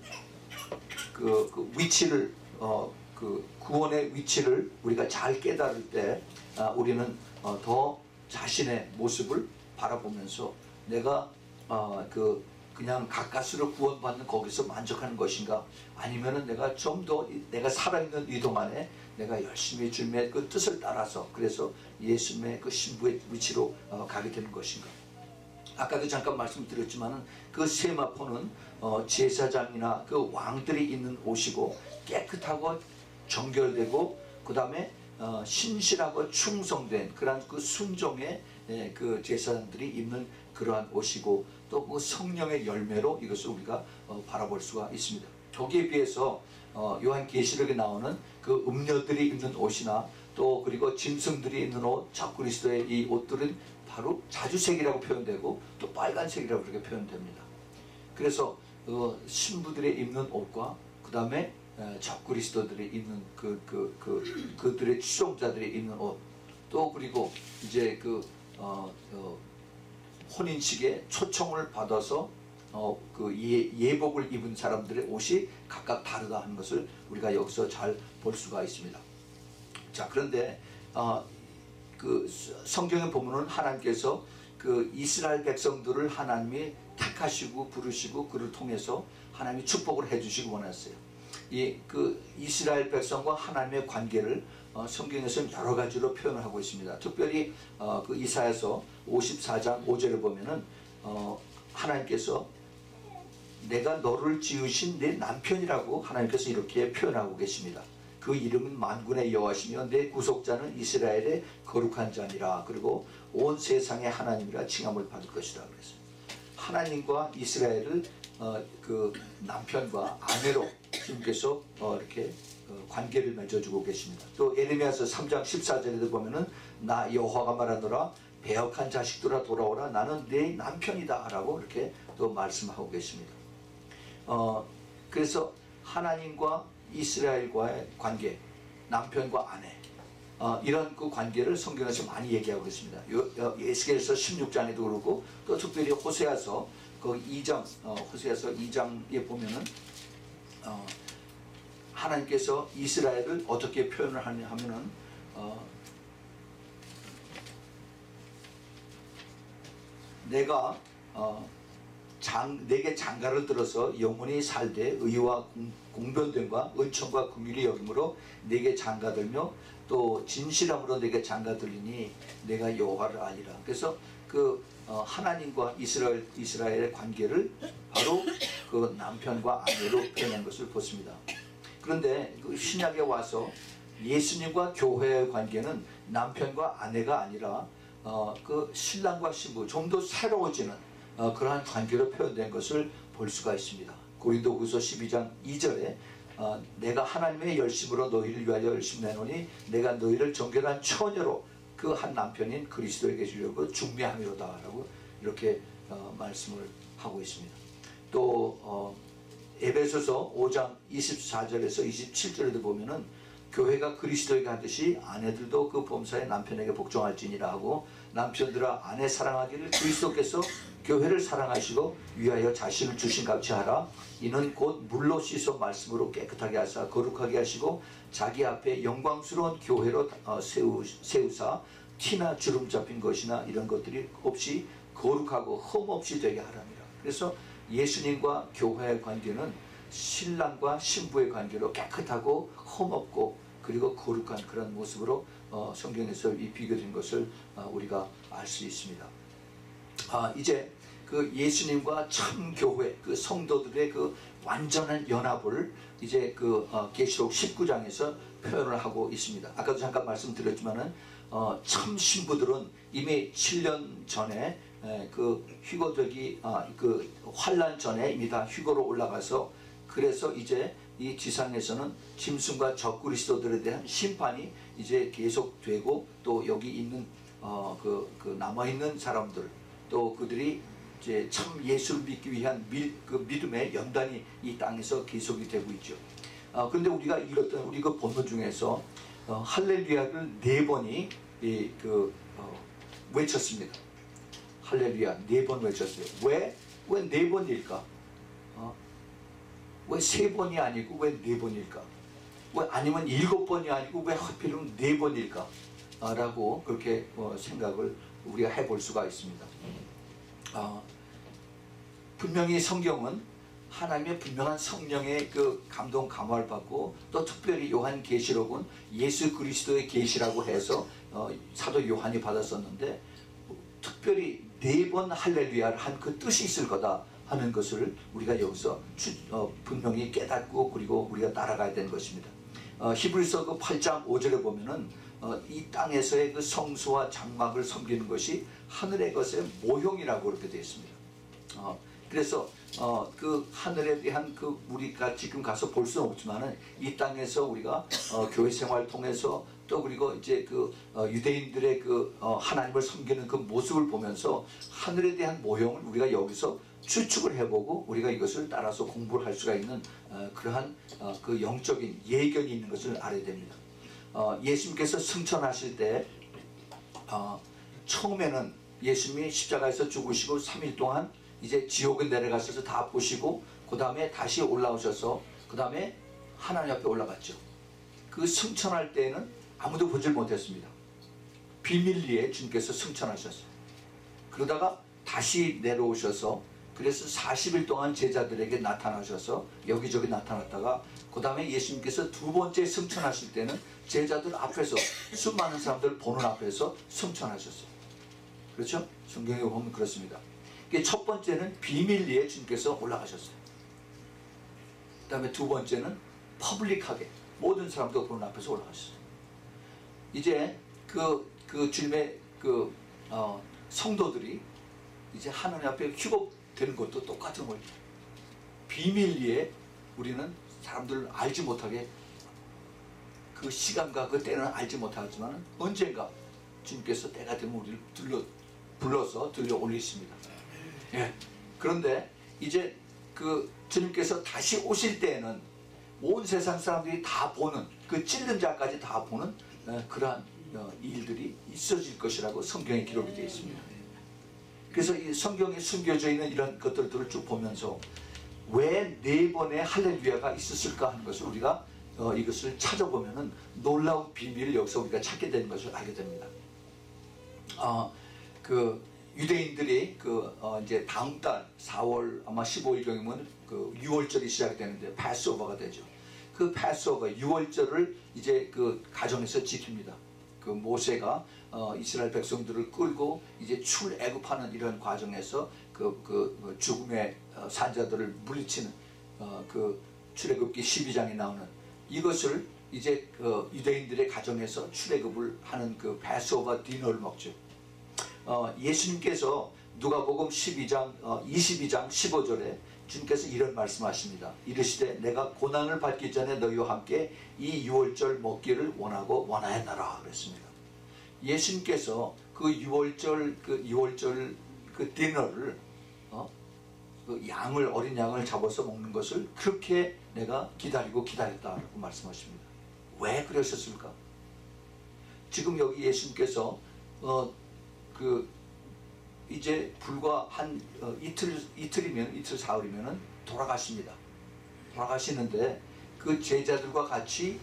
그, 그 위치를 어, 그 구원의 위치를 우리가 잘 깨달을 때 아, 우리는 어, 더 자신의 모습을 바라보면서 내가 어, 그 그냥 가까스로 구원받는 거기서 만족하는 것인가 아니면은 내가 좀 더 내가 살아있는 이 동안에 내가 열심히 주님의 그 뜻을 따라서 그래서 예수님의 그 신부의 위치로 어, 가게 되는 것인가. 아까도 잠깐 말씀드렸지만은 그 세마포는 어, 제사장이나 그 왕들이 입는 옷이고 깨끗하고 정결되고 그 다음에 어, 신실하고 충성된 그러한 그 순종의 예, 그 제사장들이 입는 그러한 옷이고 또 그 성령의 열매로 이것을 우리가 어, 바라볼 수가 있습니다. 거기에 비해서 어, 요한계시록에 나오는 그 음녀들이 입는 옷이나 또 그리고 짐승들이 입는 옷, 적그리스도의 이 옷들은 바로 자주색이라고 표현되고 또 빨간색이라고 그렇게 표현됩니다. 그래서 어, 신부들이 입는 옷과 그 다음에 적그리스도들이 입는 그, 그, 그, 그들의 추종자들이 입는 옷, 또 그리고 이제 그 어, 어, 혼인식에 초청을 받아서 어, 그 예, 예복을 입은 사람들의 옷이 각각 다르다 하는 것을 우리가 여기서 잘 볼 수가 있습니다. 자, 그런데 어, 그 성경에 보면은 하나님께서 그 이스라엘 백성들을 하나님이 택하시고 부르시고 그를 통해서 하나님이 축복을 해주시고 원했어요. 이 그 이스라엘 백성과 하나님의 관계를 어, 성경에서는 여러 가지로 표현을 하고 있습니다. 특별히 어, 그 이사야서 오십사 장 오 절을 보면은 어, 하나님께서 내가 너를 지으신 내 남편이라고 하나님께서 이렇게 표현하고 계십니다. 그 이름은 만군의 여호와시며 내 구속자는 이스라엘의 거룩한 자니라. 그리고 온 세상의 하나님이라 칭함을 받을 것이다 그랬어요. 하나님과 이스라엘을 어, 그 남편과 아내로 주님께서 어, 이렇게 어, 관계를 맺어주고 계십니다. 또 예레미야서 삼 장 십사 절에도 보면은 나 여호와가 말하노라 배역한 자식들아 돌아오라 나는 네 남편이다 라고 이렇게 또 말씀하고 계십니다. 어, 그래서 하나님과 이스라엘과의 관계, 남편과 아내 어, 이런 그 관계를 성경에서 많이 얘기하고 있습니다. 에스겔서 십육 장에도 그렇고 또 특별히 호세아서 그 이 장 어, 호세아서 이 장에 보면은 어, 하나님께서 이스라엘을 어떻게 표현을 하냐 하면은 어, 내가 어, 장, 내게 장가를 들어서 영원히 살되 의와 공변됨과 은총과 긍휼이 여김으로 내게 장가들며 또 진실함으로 내게 장가들리니 내가 여호와를 아니라. 그래서 그 어, 하나님과 이스라엘, 이스라엘의 관계를 바로 그 남편과 아내로 표현한 것을 보습니다. 그런데 그 신약에 와서 예수님과 교회의 관계는 남편과 아내가 아니라 어, 그 신랑과 신부 좀 더 새로워지는 어, 그러한 관계로 표현된 것을 볼 수가 있습니다. 고린도후서 십이 장 이 절에 어, 내가 하나님의 열심으로 너희를 위하여 열심 내노니 내가 너희를 정결한 처녀로 그 한 남편인 그리스도에게 주려고 중매함이로다 라고 이렇게 어, 말씀을 하고 있습니다. 또 어, 에베소서 오 장 이십사 절에서 이십칠 절에도 보면은 교회가 그리스도에게 하듯이 아내들도 그 범사의 남편에게 복종할지니라 하고 남편들아 아내 사랑하기를 그리스도께서 교회를 사랑하시고 위하여 자신을 주신 값이 하라. 이는 곧 물로 씻어 말씀으로 깨끗하게 하사 거룩하게 하시고 자기 앞에 영광스러운 교회로 세우, 세우사 티나 주름 잡힌 것이나 이런 것들이 없이 거룩하고 흠 없이 되게 하랍니다. 그래서 예수님과 교회의 관계는 신랑과 신부의 관계로 깨끗하고 흠없고 그리고 거룩한 그런 모습으로 어, 성경에서 이 비교된 것을 어, 우리가 알 수 있습니다. 아, 이제 그 예수님과 참 교회 그 성도들의 그 완전한 연합을 이제 그 어, 계시록 십구 장에서 표현을 하고 있습니다. 아까도 잠깐 말씀드렸지만은 어, 참 신부들은 이미 칠 년 전에 에, 그 휴거되기 아, 그 환란 전에 이미 다 휴거로 올라가서 그래서 이제 이 지상에서는 짐승과 적그리스도들에 대한 심판이 이제 계속되고 또 여기 있는 어, 그, 그 남아있는 사람들 또 그들이 이제 참 예수를 믿기 위한 미, 그 믿음의 연단이 이 땅에서 계속이 되고 있죠. 어, 그런데 우리가 읽었던 우리 그 본문 중에서 어, 할렐루야를 네 번이 이, 그, 어, 외쳤습니다. 할렐루야 네 번 외쳤어요. 왜? 왜 네 번일까? 어? 왜 세 번이 아니고 왜 네 번일까? 왜 아니면 일곱 번이 아니고 왜 하필이면 네 번일까? 아, 라고 그렇게 어, 생각을 우리가 해볼 수가 있습니다. 어, 분명히 성경은 하나님의 분명한 성령의 그 감동 감화를 받고 또 특별히 요한계시록은 예수 그리스도의 계시라고 해서 어, 사도 요한이 받았었는데 특별히 네 번 할렐루야를 한 그 뜻이 있을 거다 하는 것을 우리가 여기서 주, 어, 분명히 깨닫고 그리고 우리가 따라가야 되는 것입니다. 어, 히브리서 그 팔 장 오 절에 보면은 어, 이 땅에서의 그 성소와 장막을 섬기는 것이 하늘의 것의 모형이라고 그렇게 되어 있습니다. 어, 그래서 어, 그 하늘에 대한 그 우리가 지금 가서 볼 수는 없지만은 이 땅에서 우리가 어, 교회 생활을 통해서 또 그리고 이제 그 어, 유대인들의 그 어, 하나님을 섬기는 그 모습을 보면서 하늘에 대한 모형을 우리가 여기서 추측을 해보고 우리가 이것을 따라서 공부를 할 수가 있는 어, 그러한 어, 그 영적인 예견이 있는 것을 알아야 됩니다. 어, 예수님께서 승천하실 때 어, 처음에는 예수님이 십자가에서 죽으시고 삼 일 동안 이제 지옥에 내려가셔서 다 보시고 그 다음에 다시 올라오셔서 그 다음에 하나님 앞에 올라갔죠. 그 승천할 때에는 아무도 보질 못했습니다. 비밀리에 주님께서 승천하셨어요. 그러다가 다시 내려오셔서 그래서 사십 일 동안 제자들에게 나타나셔서 여기저기 나타났다가 그 다음에 예수님께서 두 번째 승천하실 때는 제자들 앞에서 수많은 사람들 보는 앞에서 승천하셨어요. 그렇죠? 성경에 보면 그렇습니다. 첫 번째는 비밀리에 주님께서 올라가셨어요. 그 다음에 두 번째는 퍼블릭하게 모든 사람들 보는 앞에서 올라가셨어요. 이제 그, 그 주님의 그 어, 성도들이 이제 하나님 앞에 휴거되는 것도 똑같은 거예요. 비밀리에 우리는 사람들을 알지 못하게 그 시간과 그 때는 알지 못하지만 언젠가 주님께서 때가 되면 우리를 들러, 불러서 들려 올리십니다. 예. 그런데 이제 그 주님께서 다시 오실 때에는 온 세상 사람들이 다 보는 그 찔른 자까지 다 보는 어, 그러한 어, 일들이 있어질 것이라고 성경에 기록이 되어 있습니다. 그래서 이 성경에 숨겨져 있는 이런 것들을 쭉 보면서 왜 네 번의 할렐루야가 있었을까 하는 것을 우리가 어, 이것을 찾아보면은 놀라운 비밀을 여기서 우리가 찾게 되는 것을 알게 됩니다. 어, 그 유대인들이 그 어, 이제 다음 달 사월 아마 십오일 경이면 그 유월절이 시작이 되는데 패스오버가 되죠. 그 패스오버 유월절을 이제 그 가정에서 지킵니다. 그 모세가 어, 이스라엘 백성들을 끌고 이제 출애굽하는 이런 과정에서 그, 그 죽음의 어, 산자들을 물리치는 어, 그 출애굽기 십이 장에 나오는 이것을 이제 그 유대인들의 가정에서 출애굽을 하는 그 패스오버 디너를 먹죠. 어, 예수님께서 누가복음 십이 장 어, 이십이 장 십오 절에 주님께서 이런 말씀하십니다. 이르시되 내가 고난을 받기 전에 너희와 함께 이 유월절 먹기를 원하고 원하였노라 그랬습니다. 예수님께서 그 유월절 그 유월절 그 디너를 어, 그 양을 어린 양을 잡아서 먹는 것을 그렇게 내가 기다리고 기다렸다라고 말씀하십니다. 왜 그러셨을까? 지금 여기 예수님께서 어, 그 이제 불과 한 어, 이틀 이틀이면 이틀 사흘이면은 돌아가십니다. 돌아가시는데 그 제자들과 같이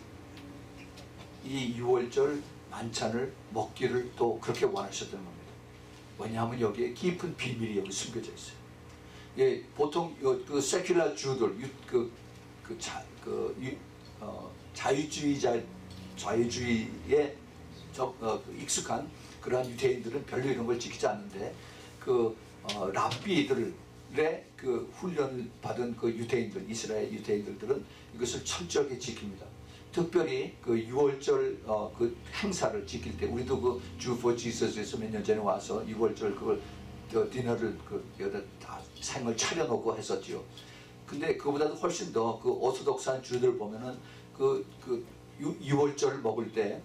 이 유월절 만찬을 먹기를 또 그렇게 원하셨던 겁니다. 왜냐하면 여기에 깊은 비밀이 여기 숨겨져 있어요. 예, 보통 그 세큘러 주들 그 그 자 그 어, 자유주의자 자유주의에 적, 어, 익숙한 그러한 유대인들은 별로 이런 걸 지키지 않는데 그 어, 랍비들의 그 훈련을 받은 그 유대인들, 이스라엘 유대인들은 이것을 철저하게 지킵니다. 특별히 그 유월절 어, 그 행사를 지킬 때 우리도 그 주 포 지서스에서 몇 년 전에 와서 유월절 그걸 그 디너를 그 여기다 다 생을 차려놓고 했었지요. 근데 그보다도 훨씬 더 그 오소독스한 주들 보면은 그 그 유월절을 먹을 때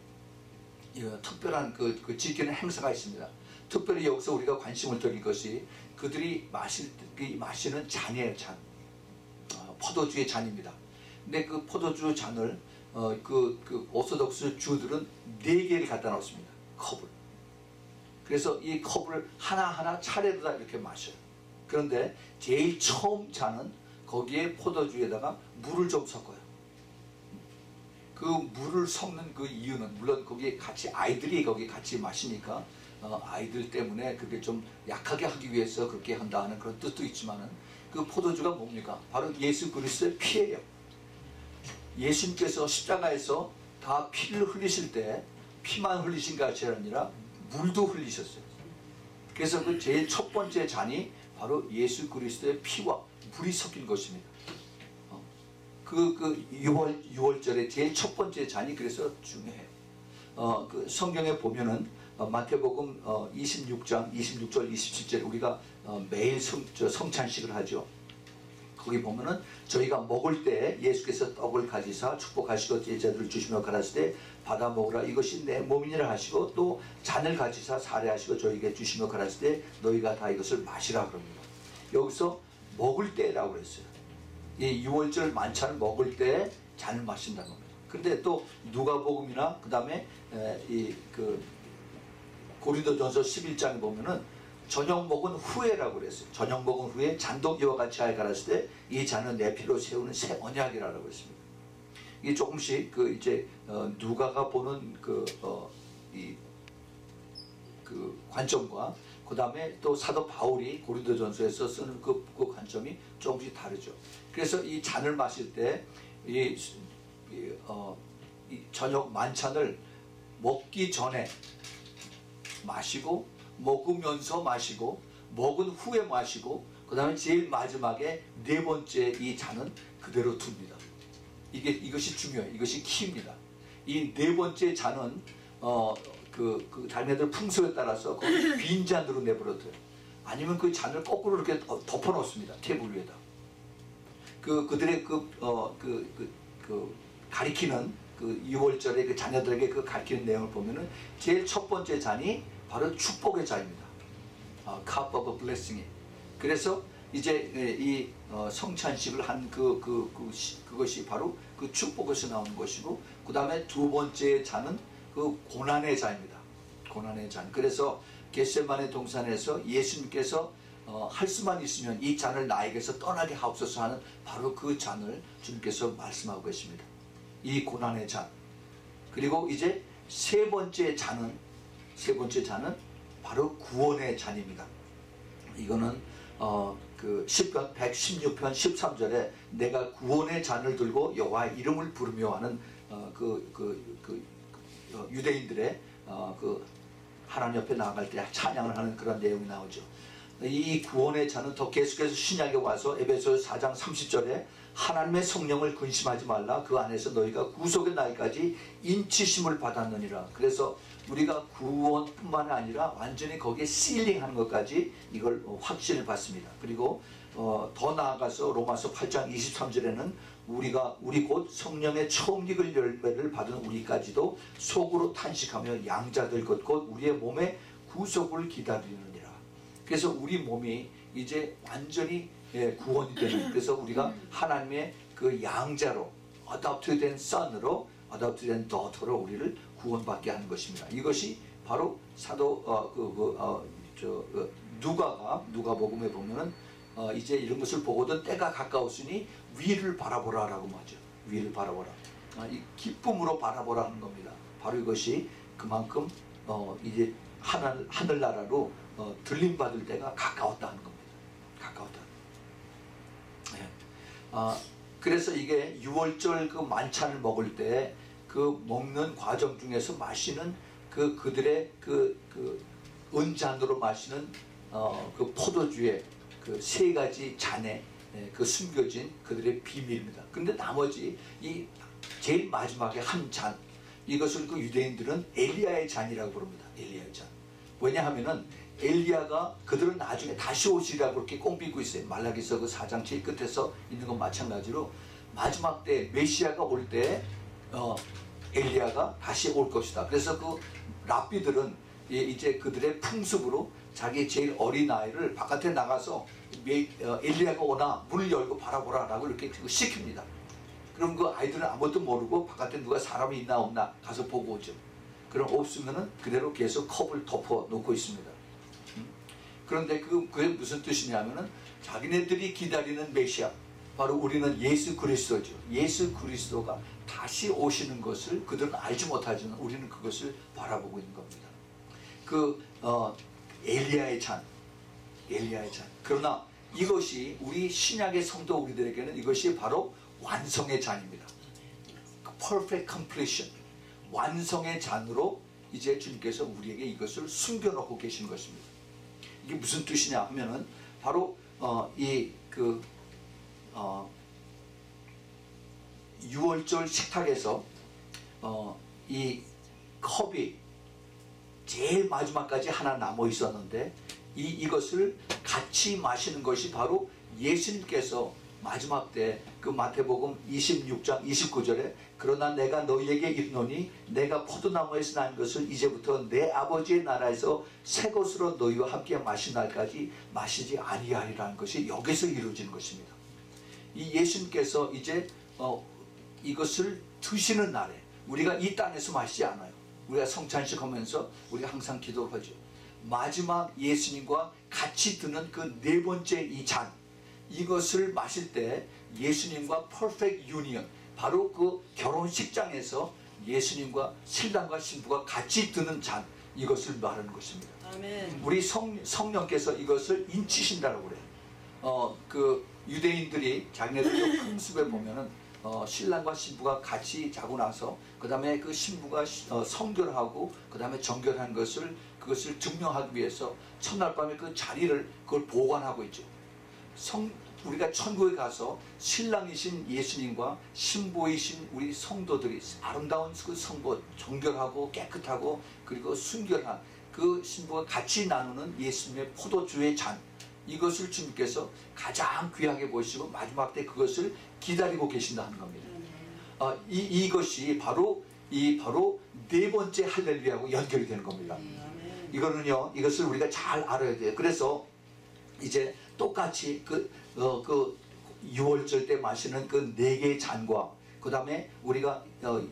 특별한 그, 그 지키는 행사가 있습니다. 특별히 여기서 우리가 관심을 드릴 것이 그들이 마실, 마시는 잔이에요, 잔. 어, 포도주의 잔입니다. 근데 그 포도주 잔을 어, 그, 그 오소독스 주들은 네 개를 갖다 놓습니다. 컵을. 그래서 이 컵을 하나하나 차례로 다 이렇게 마셔요. 그런데 제일 처음 잔은 거기에 포도주에다가 물을 좀 섞어요. 그 물을 섞는 그 이유는 물론 거기에 같이 아이들이 거기 같이 마시니까 어, 아이들 때문에 그게 좀 약하게 하기 위해서 그렇게 한다 하는 그런 뜻도 있지만은 그 포도주가 뭡니까? 바로 예수 그리스도의 피예요. 예수님께서 십자가에서 다 피를 흘리실 때 피만 흘리신 것이 아니라 물도 흘리셨어요. 그래서 그 제일 첫 번째 잔이 바로 예수 그리스도의 피와 물이 섞인 것입니다. 그, 그 유월, 유월절의 제일 첫 번째 잔이 그래서 중요해요. 어, 그 성경에 보면은 어, 마태복음 어, 이십육 장 이십육 절 이십칠 절 우리가 어, 매일 성, 저 성찬식을 하죠. 거기 보면은 저희가 먹을 때 예수께서 떡을 가지사 축복하시고 제자들을 주시며 가라사대 때 받아 먹으라 이것이 내 몸이니라 하시고 또 잔을 가지사 사례하시고 저희에게 주시며 가라사대 때 너희가 다 이것을 마시라 그럽니다. 여기서 먹을 때라고 그랬어요. 이 유월절 만찬을 먹을 때 잔을 마신다는 겁니다. 그런데 또 누가복음이나 그 다음에 이 그 고린도전서 십일 장에 보면은 저녁 먹은 후에라고 그랬어요. 저녁 먹은 후에 잔도 이와 같이 하여 가라사대 때 이 잔은 내 피로 세우는 새 언약이라고 했습니다. 이게 조금씩 그 이제 어 누가가 보는 그 어 이 그 관점과 그 다음에 또 사도 바울이 고린도전서에서 쓰는 그, 그 관점이 조금씩 다르죠. 그래서 이 잔을 마실 때 이, 이, 어, 이 저녁 만찬을 먹기 전에 마시고 먹으면서 마시고 먹은 후에 마시고 그 다음에 제일 마지막에 네 번째 이 잔은 그대로 둡니다. 이게, 이것이 중요해요. 이것이 키입니다. 이 네 번째 잔은 어, 그, 그 자기네들 풍습에 따라서 빈 잔으로 내버려둬요. 아니면 그 잔을 거꾸로 이렇게 덮어 놓습니다. 테이블 위에다. 그, 그들의 그, 어, 그, 그, 그, 가리키는 그 유월절에 그 자녀들에게 그 가리키는 내용을 보면은 제일 첫 번째 잔이 바로 축복의 잔입니다. 어, cup of blessing. 그래서 이제 이 어, 성찬식을 한 그, 그, 그, 그것이 바로 그 축복에서 나오는 것이고, 그 다음에 두 번째 잔은 그 고난의 잔입니다. 고난의 잔. 그래서 겟세마네 동산에서 예수님께서 어, 할 수만 있으면 이 잔을 나에게서 떠나게 하옵소서 하는 바로 그 잔을 주님께서 말씀하고 계십니다. 이 고난의 잔. 그리고 이제 세 번째 잔은 세 번째 잔은 바로 구원의 잔입니다. 이거는 어, 그 시편 백십육 편 십삼 절에 내가 구원의 잔을 들고 여호와의 이름을 부르며 하는 어, 그, 그, 그, 그 어, 유대인들의 어, 그 하나님 옆에 나아갈 때 찬양을 하는 그런 내용이 나오죠. 이 구원의 잔은 더 계속해서 신약에 와서 에베소서 사 장 삼십 절에 하나님의 성령을 근심하지 말라. 그 안에서 너희가 구속의 날까지 인치심을 받았느니라. 그래서 우리가 구원뿐만 아니라 완전히 거기에 시일링하는 것까지 이걸 확신을 받습니다. 그리고 어, 더 나아가서 로마서 팔 장 이십삼 절에는 우리가 우리 곧 성령의 처음 익을 열매를 받은 우리까지도 속으로 탄식하며 양자들 것 곧 우리의 몸의 구속을 기다리느니라. 그래서 우리 몸이 이제 완전히 예, 구원이 되는, 그래서 우리가 하나님의 그 양자로 어답트 된 son으로 어답트 된 daughter로 우리를 구원받게 하는 것입니다. 이것이 바로 사도 어, 그, 그, 어, 저, 어, 누가가 누가복음에 보면은 어, 이제 이런 것을 보거든 때가 가까웠으니 위를 바라보라라고 하죠. 위를 바라보라. 아, 이 기쁨으로 바라보라는 겁니다. 바로 이것이 그만큼 어, 이제 하늘 하늘나라로 어, 들림 받을 때가 가까웠다 하는 겁니다. 가까웠다. 네. 아, 그래서 이게 유월절 그 만찬을 먹을 때 그 먹는 과정 중에서 마시는 그 그들의 그, 그 은잔으로 마시는 어, 그 포도주의 그 세 가지 잔에 예, 그 숨겨진 그들의 비밀입니다. 근데 나머지 이 제일 마지막에 한 잔, 이것을 그 유대인들은 엘리야의 잔이라고 부릅니다. 엘리야의 잔. 왜냐하면은 엘리야가 그들은 나중에 다시 오시리라고 그렇게 꽁비고 있어요. 말라기서 그 사 장 제일 끝에서 있는 건 마찬가지로 마지막 때 메시아가 올 때 어, 엘리야가 다시 올 것이다. 그래서 그 랍비들은 이제 그들의 풍습으로 자기 제일 어린 아이를 바깥에 나가서 엘리야가 오나 문을 열고 바라보라 라고 이렇게 시킵니다. 그럼 그 아이들은 아무것도 모르고 바깥에 누가 사람이 있나 없나 가서 보고 오죠. 그럼 없으면은 그대로 계속 컵을 덮어 놓고 있습니다. 그런데 그, 그게 무슨 뜻이냐면은 자기네들이 기다리는 메시아, 바로 우리는 예수 그리스도죠. 예수 그리스도가 다시 오시는 것을 그들은 알지 못하지만 우리는 그것을 바라보고 있는 겁니다. 그 어, 엘리야의 잔, 엘리야의 잔. 그러나 이것이 우리 신약의 성도 우리들에게는 이것이 바로 완성의 잔입니다. Perfect completion. 완성의 잔으로 이제 주님께서 우리에게 이것을 숨겨놓고 계시는 것입니다. 이게 무슨 뜻이냐 하면은 바로 어, 이 그 어, 유월절 식탁에서 어, 이 컵이 제일 마지막까지 하나 남아 있었는데 이, 이것을 같이 마시는 것이 바로 예수님께서 마지막 때 그 마태복음 이십육 장 이십구 절에 그러나 내가 너희에게 이르노니 내가 포도나무에서 난 것을 이제부터 내 아버지의 나라에서 새 것으로 너희와 함께 마신 날까지 마시지 아니하리라는 것이 여기서 이루어지는 것입니다. 이 예수님께서 이제 어, 이것을 드시는 날에 우리가 이 땅에서 마시지 않아요. 우리가 성찬식 하면서 우리가 항상 기도를 하죠. 마지막 예수님과 같이 드는 그 네 번째 이 잔, 이것을 마실 때 예수님과 퍼펙트 유니언, 바로 그 결혼식장에서 예수님과 신랑과 신부가 같이 드는 잔, 이것을 말하는 것입니다. 아멘. 우리 성, 성령께서 이것을 인치신다고 그래요. 어, 그 유대인들이 자기네들 풍습에 보면은 어, 신랑과 신부가 같이 자고 나서 그 다음에 그 신부가 어, 성결하고 그 다음에 정결한 것을 그것을 증명하기 위해서 첫날 밤에 그 자리를 그걸 보관하고 있죠. 성, 우리가 천국에 가서 신랑이신 예수님과 신부이신 우리 성도들이 아름다운 그 성도, 정결하고 깨끗하고 그리고 순결한 그 신부가 같이 나누는 예수님의 포도주의 잔, 이것을 주님께서 가장 귀하게 보시고 마지막 때 그것을 기다리고 계신다는 겁니다. 어, 이, 이것이 바로 이 바로 네 번째 할렐루야하고 연결이 되는 겁니다. 이거는요, 이것을 우리가 잘 알아야 돼요. 그래서 이제 똑같이 그, 어, 그 유월절 때 마시는 그 네 개의 잔과 그 다음에 우리가 어,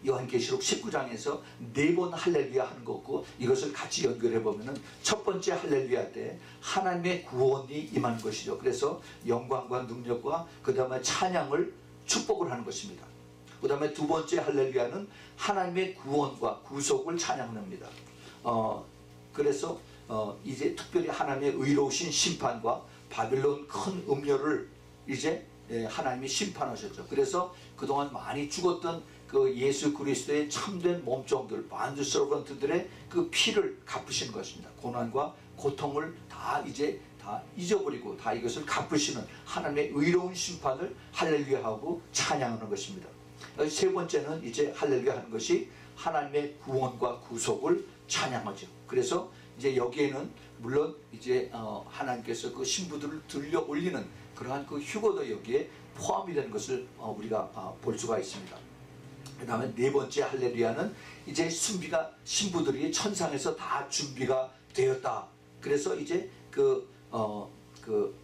요한계시록 십구 장에서 네 번 할렐루야 하는 거고, 이것을 같이 연결해 보면은 첫 번째 할렐루야 때 하나님의 구원이 임한 것이죠. 그래서 영광과 능력과 그 다음에 찬양을 축복을 하는 것입니다. 그 다음에 두 번째 할렐루야는 하나님의 구원과 구속을 찬양합니다. 어, 그래서 어, 이제 특별히 하나님의 의로우신 심판과 바빌론 큰 음료를 이제 예, 하나님이 심판하셨죠. 그래서 그동안 많이 죽었던 그 예수 그리스도의 참된 몸종들, 만주 서번트들의 그 피를 갚으시는 것입니다. 고난과 고통을 다 이제 다 잊어버리고 다 이것을 갚으시는 하나님의 의로운 심판을 할렐루야 하고 찬양하는 것입니다. 세 번째는 이제 할렐루야 하는 것이 하나님의 구원과 구속을 찬양하죠. 그래서 이제 여기에는 물론 이제 어 하나님께서 그 신부들을 들려 올리는 그러한 그 휴거도 여기에 포함이 되는 것을 어 우리가 어 볼 수가 있습니다. 그 다음에 네 번째 할렐루야는 이제 신비가 신부들이 천상에서 다 준비가 되었다. 그래서 이제 그 어 그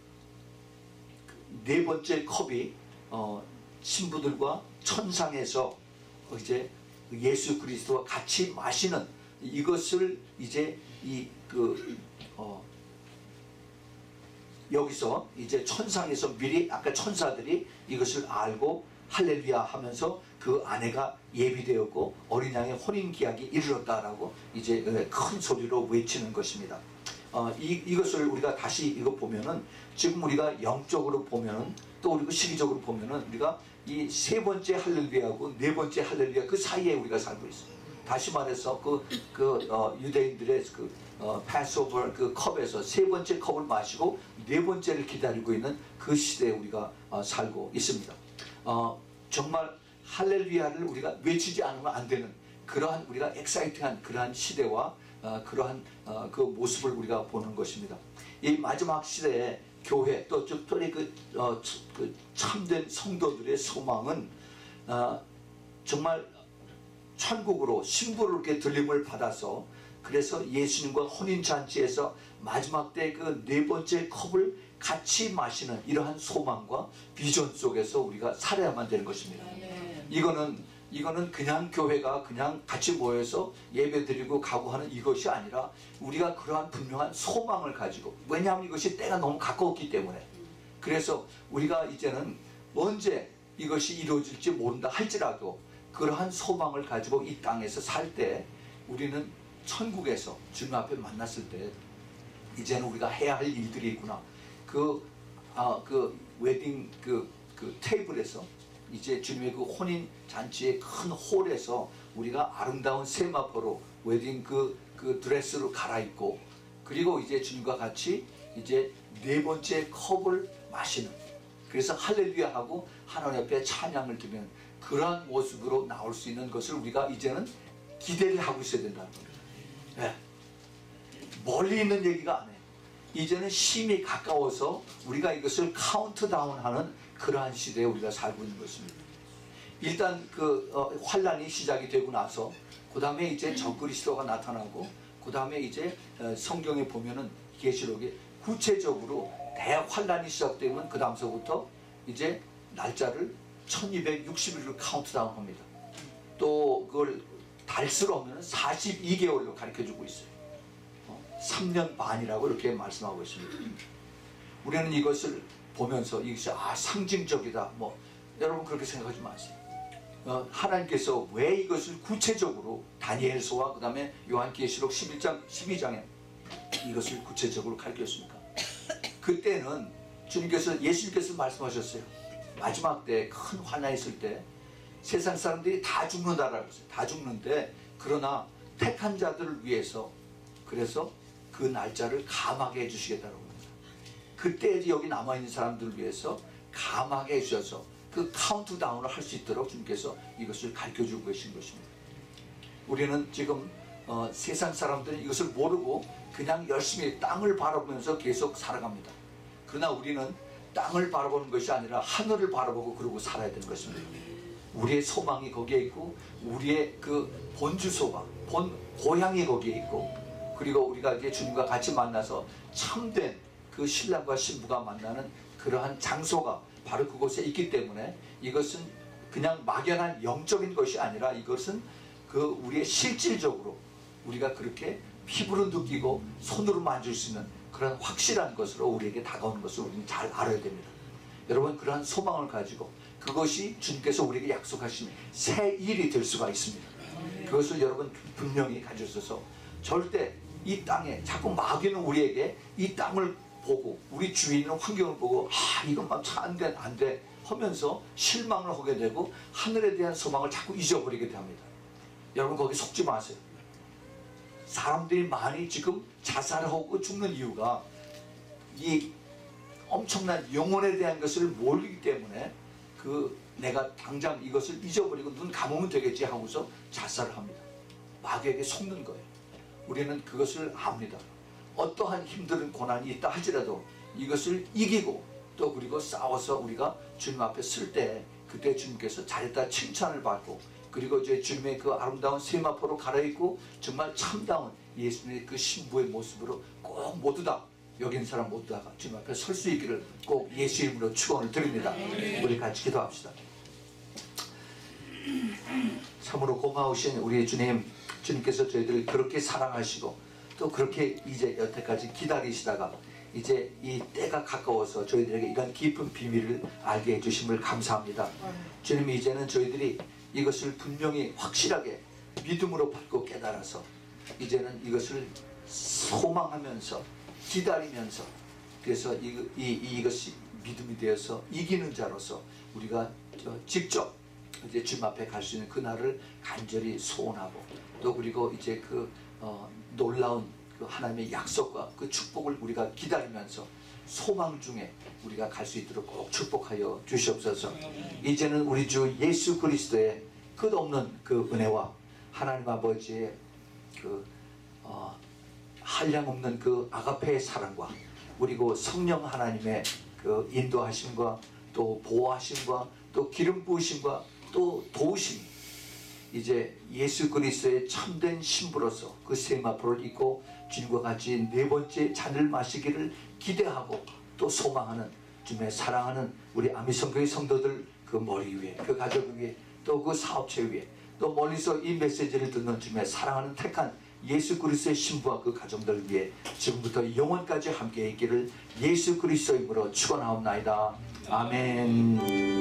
네 번째 컵이 어 신부들과 천상에서 이제 예수 그리스도와 같이 마시는 이것을 이제 이 그 어 여기서 이제 천상에서 미리 아까 천사들이 이것을 알고 할렐루야 하면서 그 아내가 예비되었고 어린 양의 혼인 기약이 이르렀다라고 이제 큰 소리로 외치는 것입니다. 어, 이, 이것을 우리가 다시 이거 보면은 지금 우리가 영적으로 보면은 또 그리고 시기적으로 보면은 우리가 이 세 번째 할렐루야하고 네 번째 할렐루야 그 사이에 우리가 살고 있어요. 다시 말해서 그, 그 어, 유대인들의 그 어, 패스오버 그 컵에서 세 번째 컵을 마시고 네 번째를 기다리고 있는 그 시대에 우리가 어, 살고 있습니다. 어, 정말 할렐루야를 우리가 외치지 않으면 안 되는 그러한 우리가 엑사이팅한 그러한 시대와 어, 그러한 어, 그 모습을 우리가 보는 것입니다. 이 마지막 시대에 교회 또 특별히 그, 어, 그 참된 성도들의 소망은 어, 정말 천국으로 신부를 이렇게 들림을 받아서 그래서 예수님과 혼인잔치에서 마지막 때 그 네 번째 컵을 같이 마시는 이러한 소망과 비전 속에서 우리가 살아야만 되는 것입니다. 이거는 이거는 그냥 교회가 그냥 같이 모여서 예배드리고 가고 하는 이것이 아니라 우리가 그러한 분명한 소망을 가지고, 왜냐하면 이것이 때가 너무 가까웠기 때문에, 그래서 우리가 이제는 언제 이것이 이루어질지 모른다 할지라도 그러한 소망을 가지고 이 땅에서 살 때 우리는 천국에서 주님 앞에 만났을 때 이제는 우리가 해야 할 일들이 있구나. 그, 아, 그 웨딩 그, 그 테이블에서 이제 주님의 그 혼인 잔치의 큰 홀에서 우리가 아름다운 세마포로 웨딩 그, 그 드레스로 갈아입고 그리고 이제 주님과 같이 이제 네 번째 컵을 마시는, 그래서 할렐루야 하고 하나님 앞에 찬양을 드리는 그러한 모습으로 나올 수 있는 것을 우리가 이제는 기대를 하고 있어야 된다는 겁니다. 네. 멀리 있는 얘기가 아니에요. 이제는 심히 가까워서 우리가 이것을 카운트다운하는 그러한 시대에 우리가 살고 있는 것입니다. 일단 그 어, 환란이 시작이 되고 나서 그 다음에 이제 적그리스도가 나타나고 그 다음에 이제 어, 성경에 보면은 계시록에 구체적으로 대환란이 시작되면 그 다음서부터 이제 날짜를 천이백육십 일로 카운트다운 합니다. 또 그걸 달수로 하면 사십이 개월로 가르쳐주고 있어요. 어, 삼 년 반이라고 이렇게 말씀하고 있습니다. 우리는 이것을 보면서 이것이 아 상징적이다 뭐 여러분 그렇게 생각하지 마세요. 어, 하나님께서 왜 이것을 구체적으로 다니엘서와 그 다음에 요한계시록 십일 장 십이 장에 이것을 구체적으로 가르쳤습니까? 그때는 주님께서 예수님께서 말씀하셨어요. 마지막 때 큰 환난이 있을 때 세상 사람들이 다 죽는다라고 했어요. 다 죽는데 그러나 택한 자들을 위해서 그래서 그 날짜를 감하게 해주시겠다고 합니다. 그때 여기 남아있는 사람들을 위해서 감하게 해주셔서 그 카운트다운을 할 수 있도록 주님께서 이것을 가르쳐주고 계신 것입니다. 우리는 지금 어, 세상 사람들은 이것을 모르고 그냥 열심히 땅을 바라보면서 계속 살아갑니다. 그러나 우리는 땅을 바라보는 것이 아니라 하늘을 바라보고 그러고 살아야 되는 것입니다. 우리의 소망이 거기에 있고 우리의 그 본주 소망, 본 고향이 거기에 있고 그리고 우리가 이제 주님과 같이 만나서 참된 그 신랑과 신부가 만나는 그러한 장소가 바로 그곳에 있기 때문에 이것은 그냥 막연한 영적인 것이 아니라 이것은 그 우리의 실질적으로 우리가 그렇게 피부로 느끼고 손으로 만질 수 있는 그런 확실한 것으로 우리에게 다가오는 것을 우리는 잘 알아야 됩니다. 여러분, 그러한 소망을 가지고 그것이 주님께서 우리에게 약속하신 새 일이 될 수가 있습니다. 그것을 여러분 분명히 가지셔서 절대 이 땅에 자꾸 마귀는 우리에게 이 땅을 보고 우리 주위에 있는 환경을 보고 아 이것만 참 안 돼 안 돼 하면서 실망을 하게 되고 하늘에 대한 소망을 자꾸 잊어버리게 됩니다. 여러분 거기 속지 마세요. 사람들이 많이 지금 자살하고 죽는 이유가 이 엄청난 영혼에 대한 것을 모르기 때문에 그 내가 당장 이것을 잊어버리고 눈 감으면 되겠지 하고서 자살을 합니다. 마귀에게 속는 거예요. 우리는 그것을 압니다. 어떠한 힘든 고난이 있다 하더라도 이것을 이기고 또 그리고 싸워서 우리가 주님 앞에 쓸 때 그때 주님께서 잘했다 칭찬을 받고 그리고 이제 주님의 그 아름다운 세마포로 갈아입고 정말 참다운 예수님의 그 신부의 모습으로 꼭 모두 다 여기 있는 사람 모두 다가 주님 앞에 설 수 있기를 꼭 예수 이름으로 축원을 드립니다. 우리 같이 기도합시다. 참으로 고마우신 우리 주님, 주님께서 저희들을 그렇게 사랑하시고 또 그렇게 이제 여태까지 기다리시다가 이제 이 때가 가까워서 저희들에게 이런 깊은 비밀을 알게 해주심을 감사합니다. 주님, 이제는 저희들이 이것을 분명히 확실하게 믿음으로 받고 깨달아서 이제는 이것을 소망하면서 기다리면서 그래서 이, 이, 이것이 믿음이 되어서 이기는 자로서 우리가 직접 이제 주님 앞에 갈 수 있는 그날을 간절히 소원하고 또 그리고 이제 그 어, 놀라운 그 하나님의 약속과 그 축복을 우리가 기다리면서 소망 중에 우리가 갈 수 있도록 꼭 축복하여 주시옵소서. 이제는 우리 주 예수 그리스도의 끝없는 그 은혜와 하나님 아버지의 그 어, 한량없는 그 아가페의 사랑과 그리고 성령 하나님의 그 인도하심과 또 보호하심과 또 기름 부으심과 또 도우심이 이제 예수 그리스도의 참된 신부로서 그 세마포를 입고 주님과 같이 네 번째 잔을 마시기를 기대하고 또 소망하는 주님의 사랑하는 우리 아미성교회 성도들 그 머리 위에 그 가족 위에 또 그 사업체 위에 또 멀리서 이 메시지를 듣는 주님의 사랑하는 택한 예수 그리스도의 신부와 그 가정들 위해 지금부터 영원까지 함께 있기를 예수 그리스도의 이름으로 축원하옵나이다. 아멘.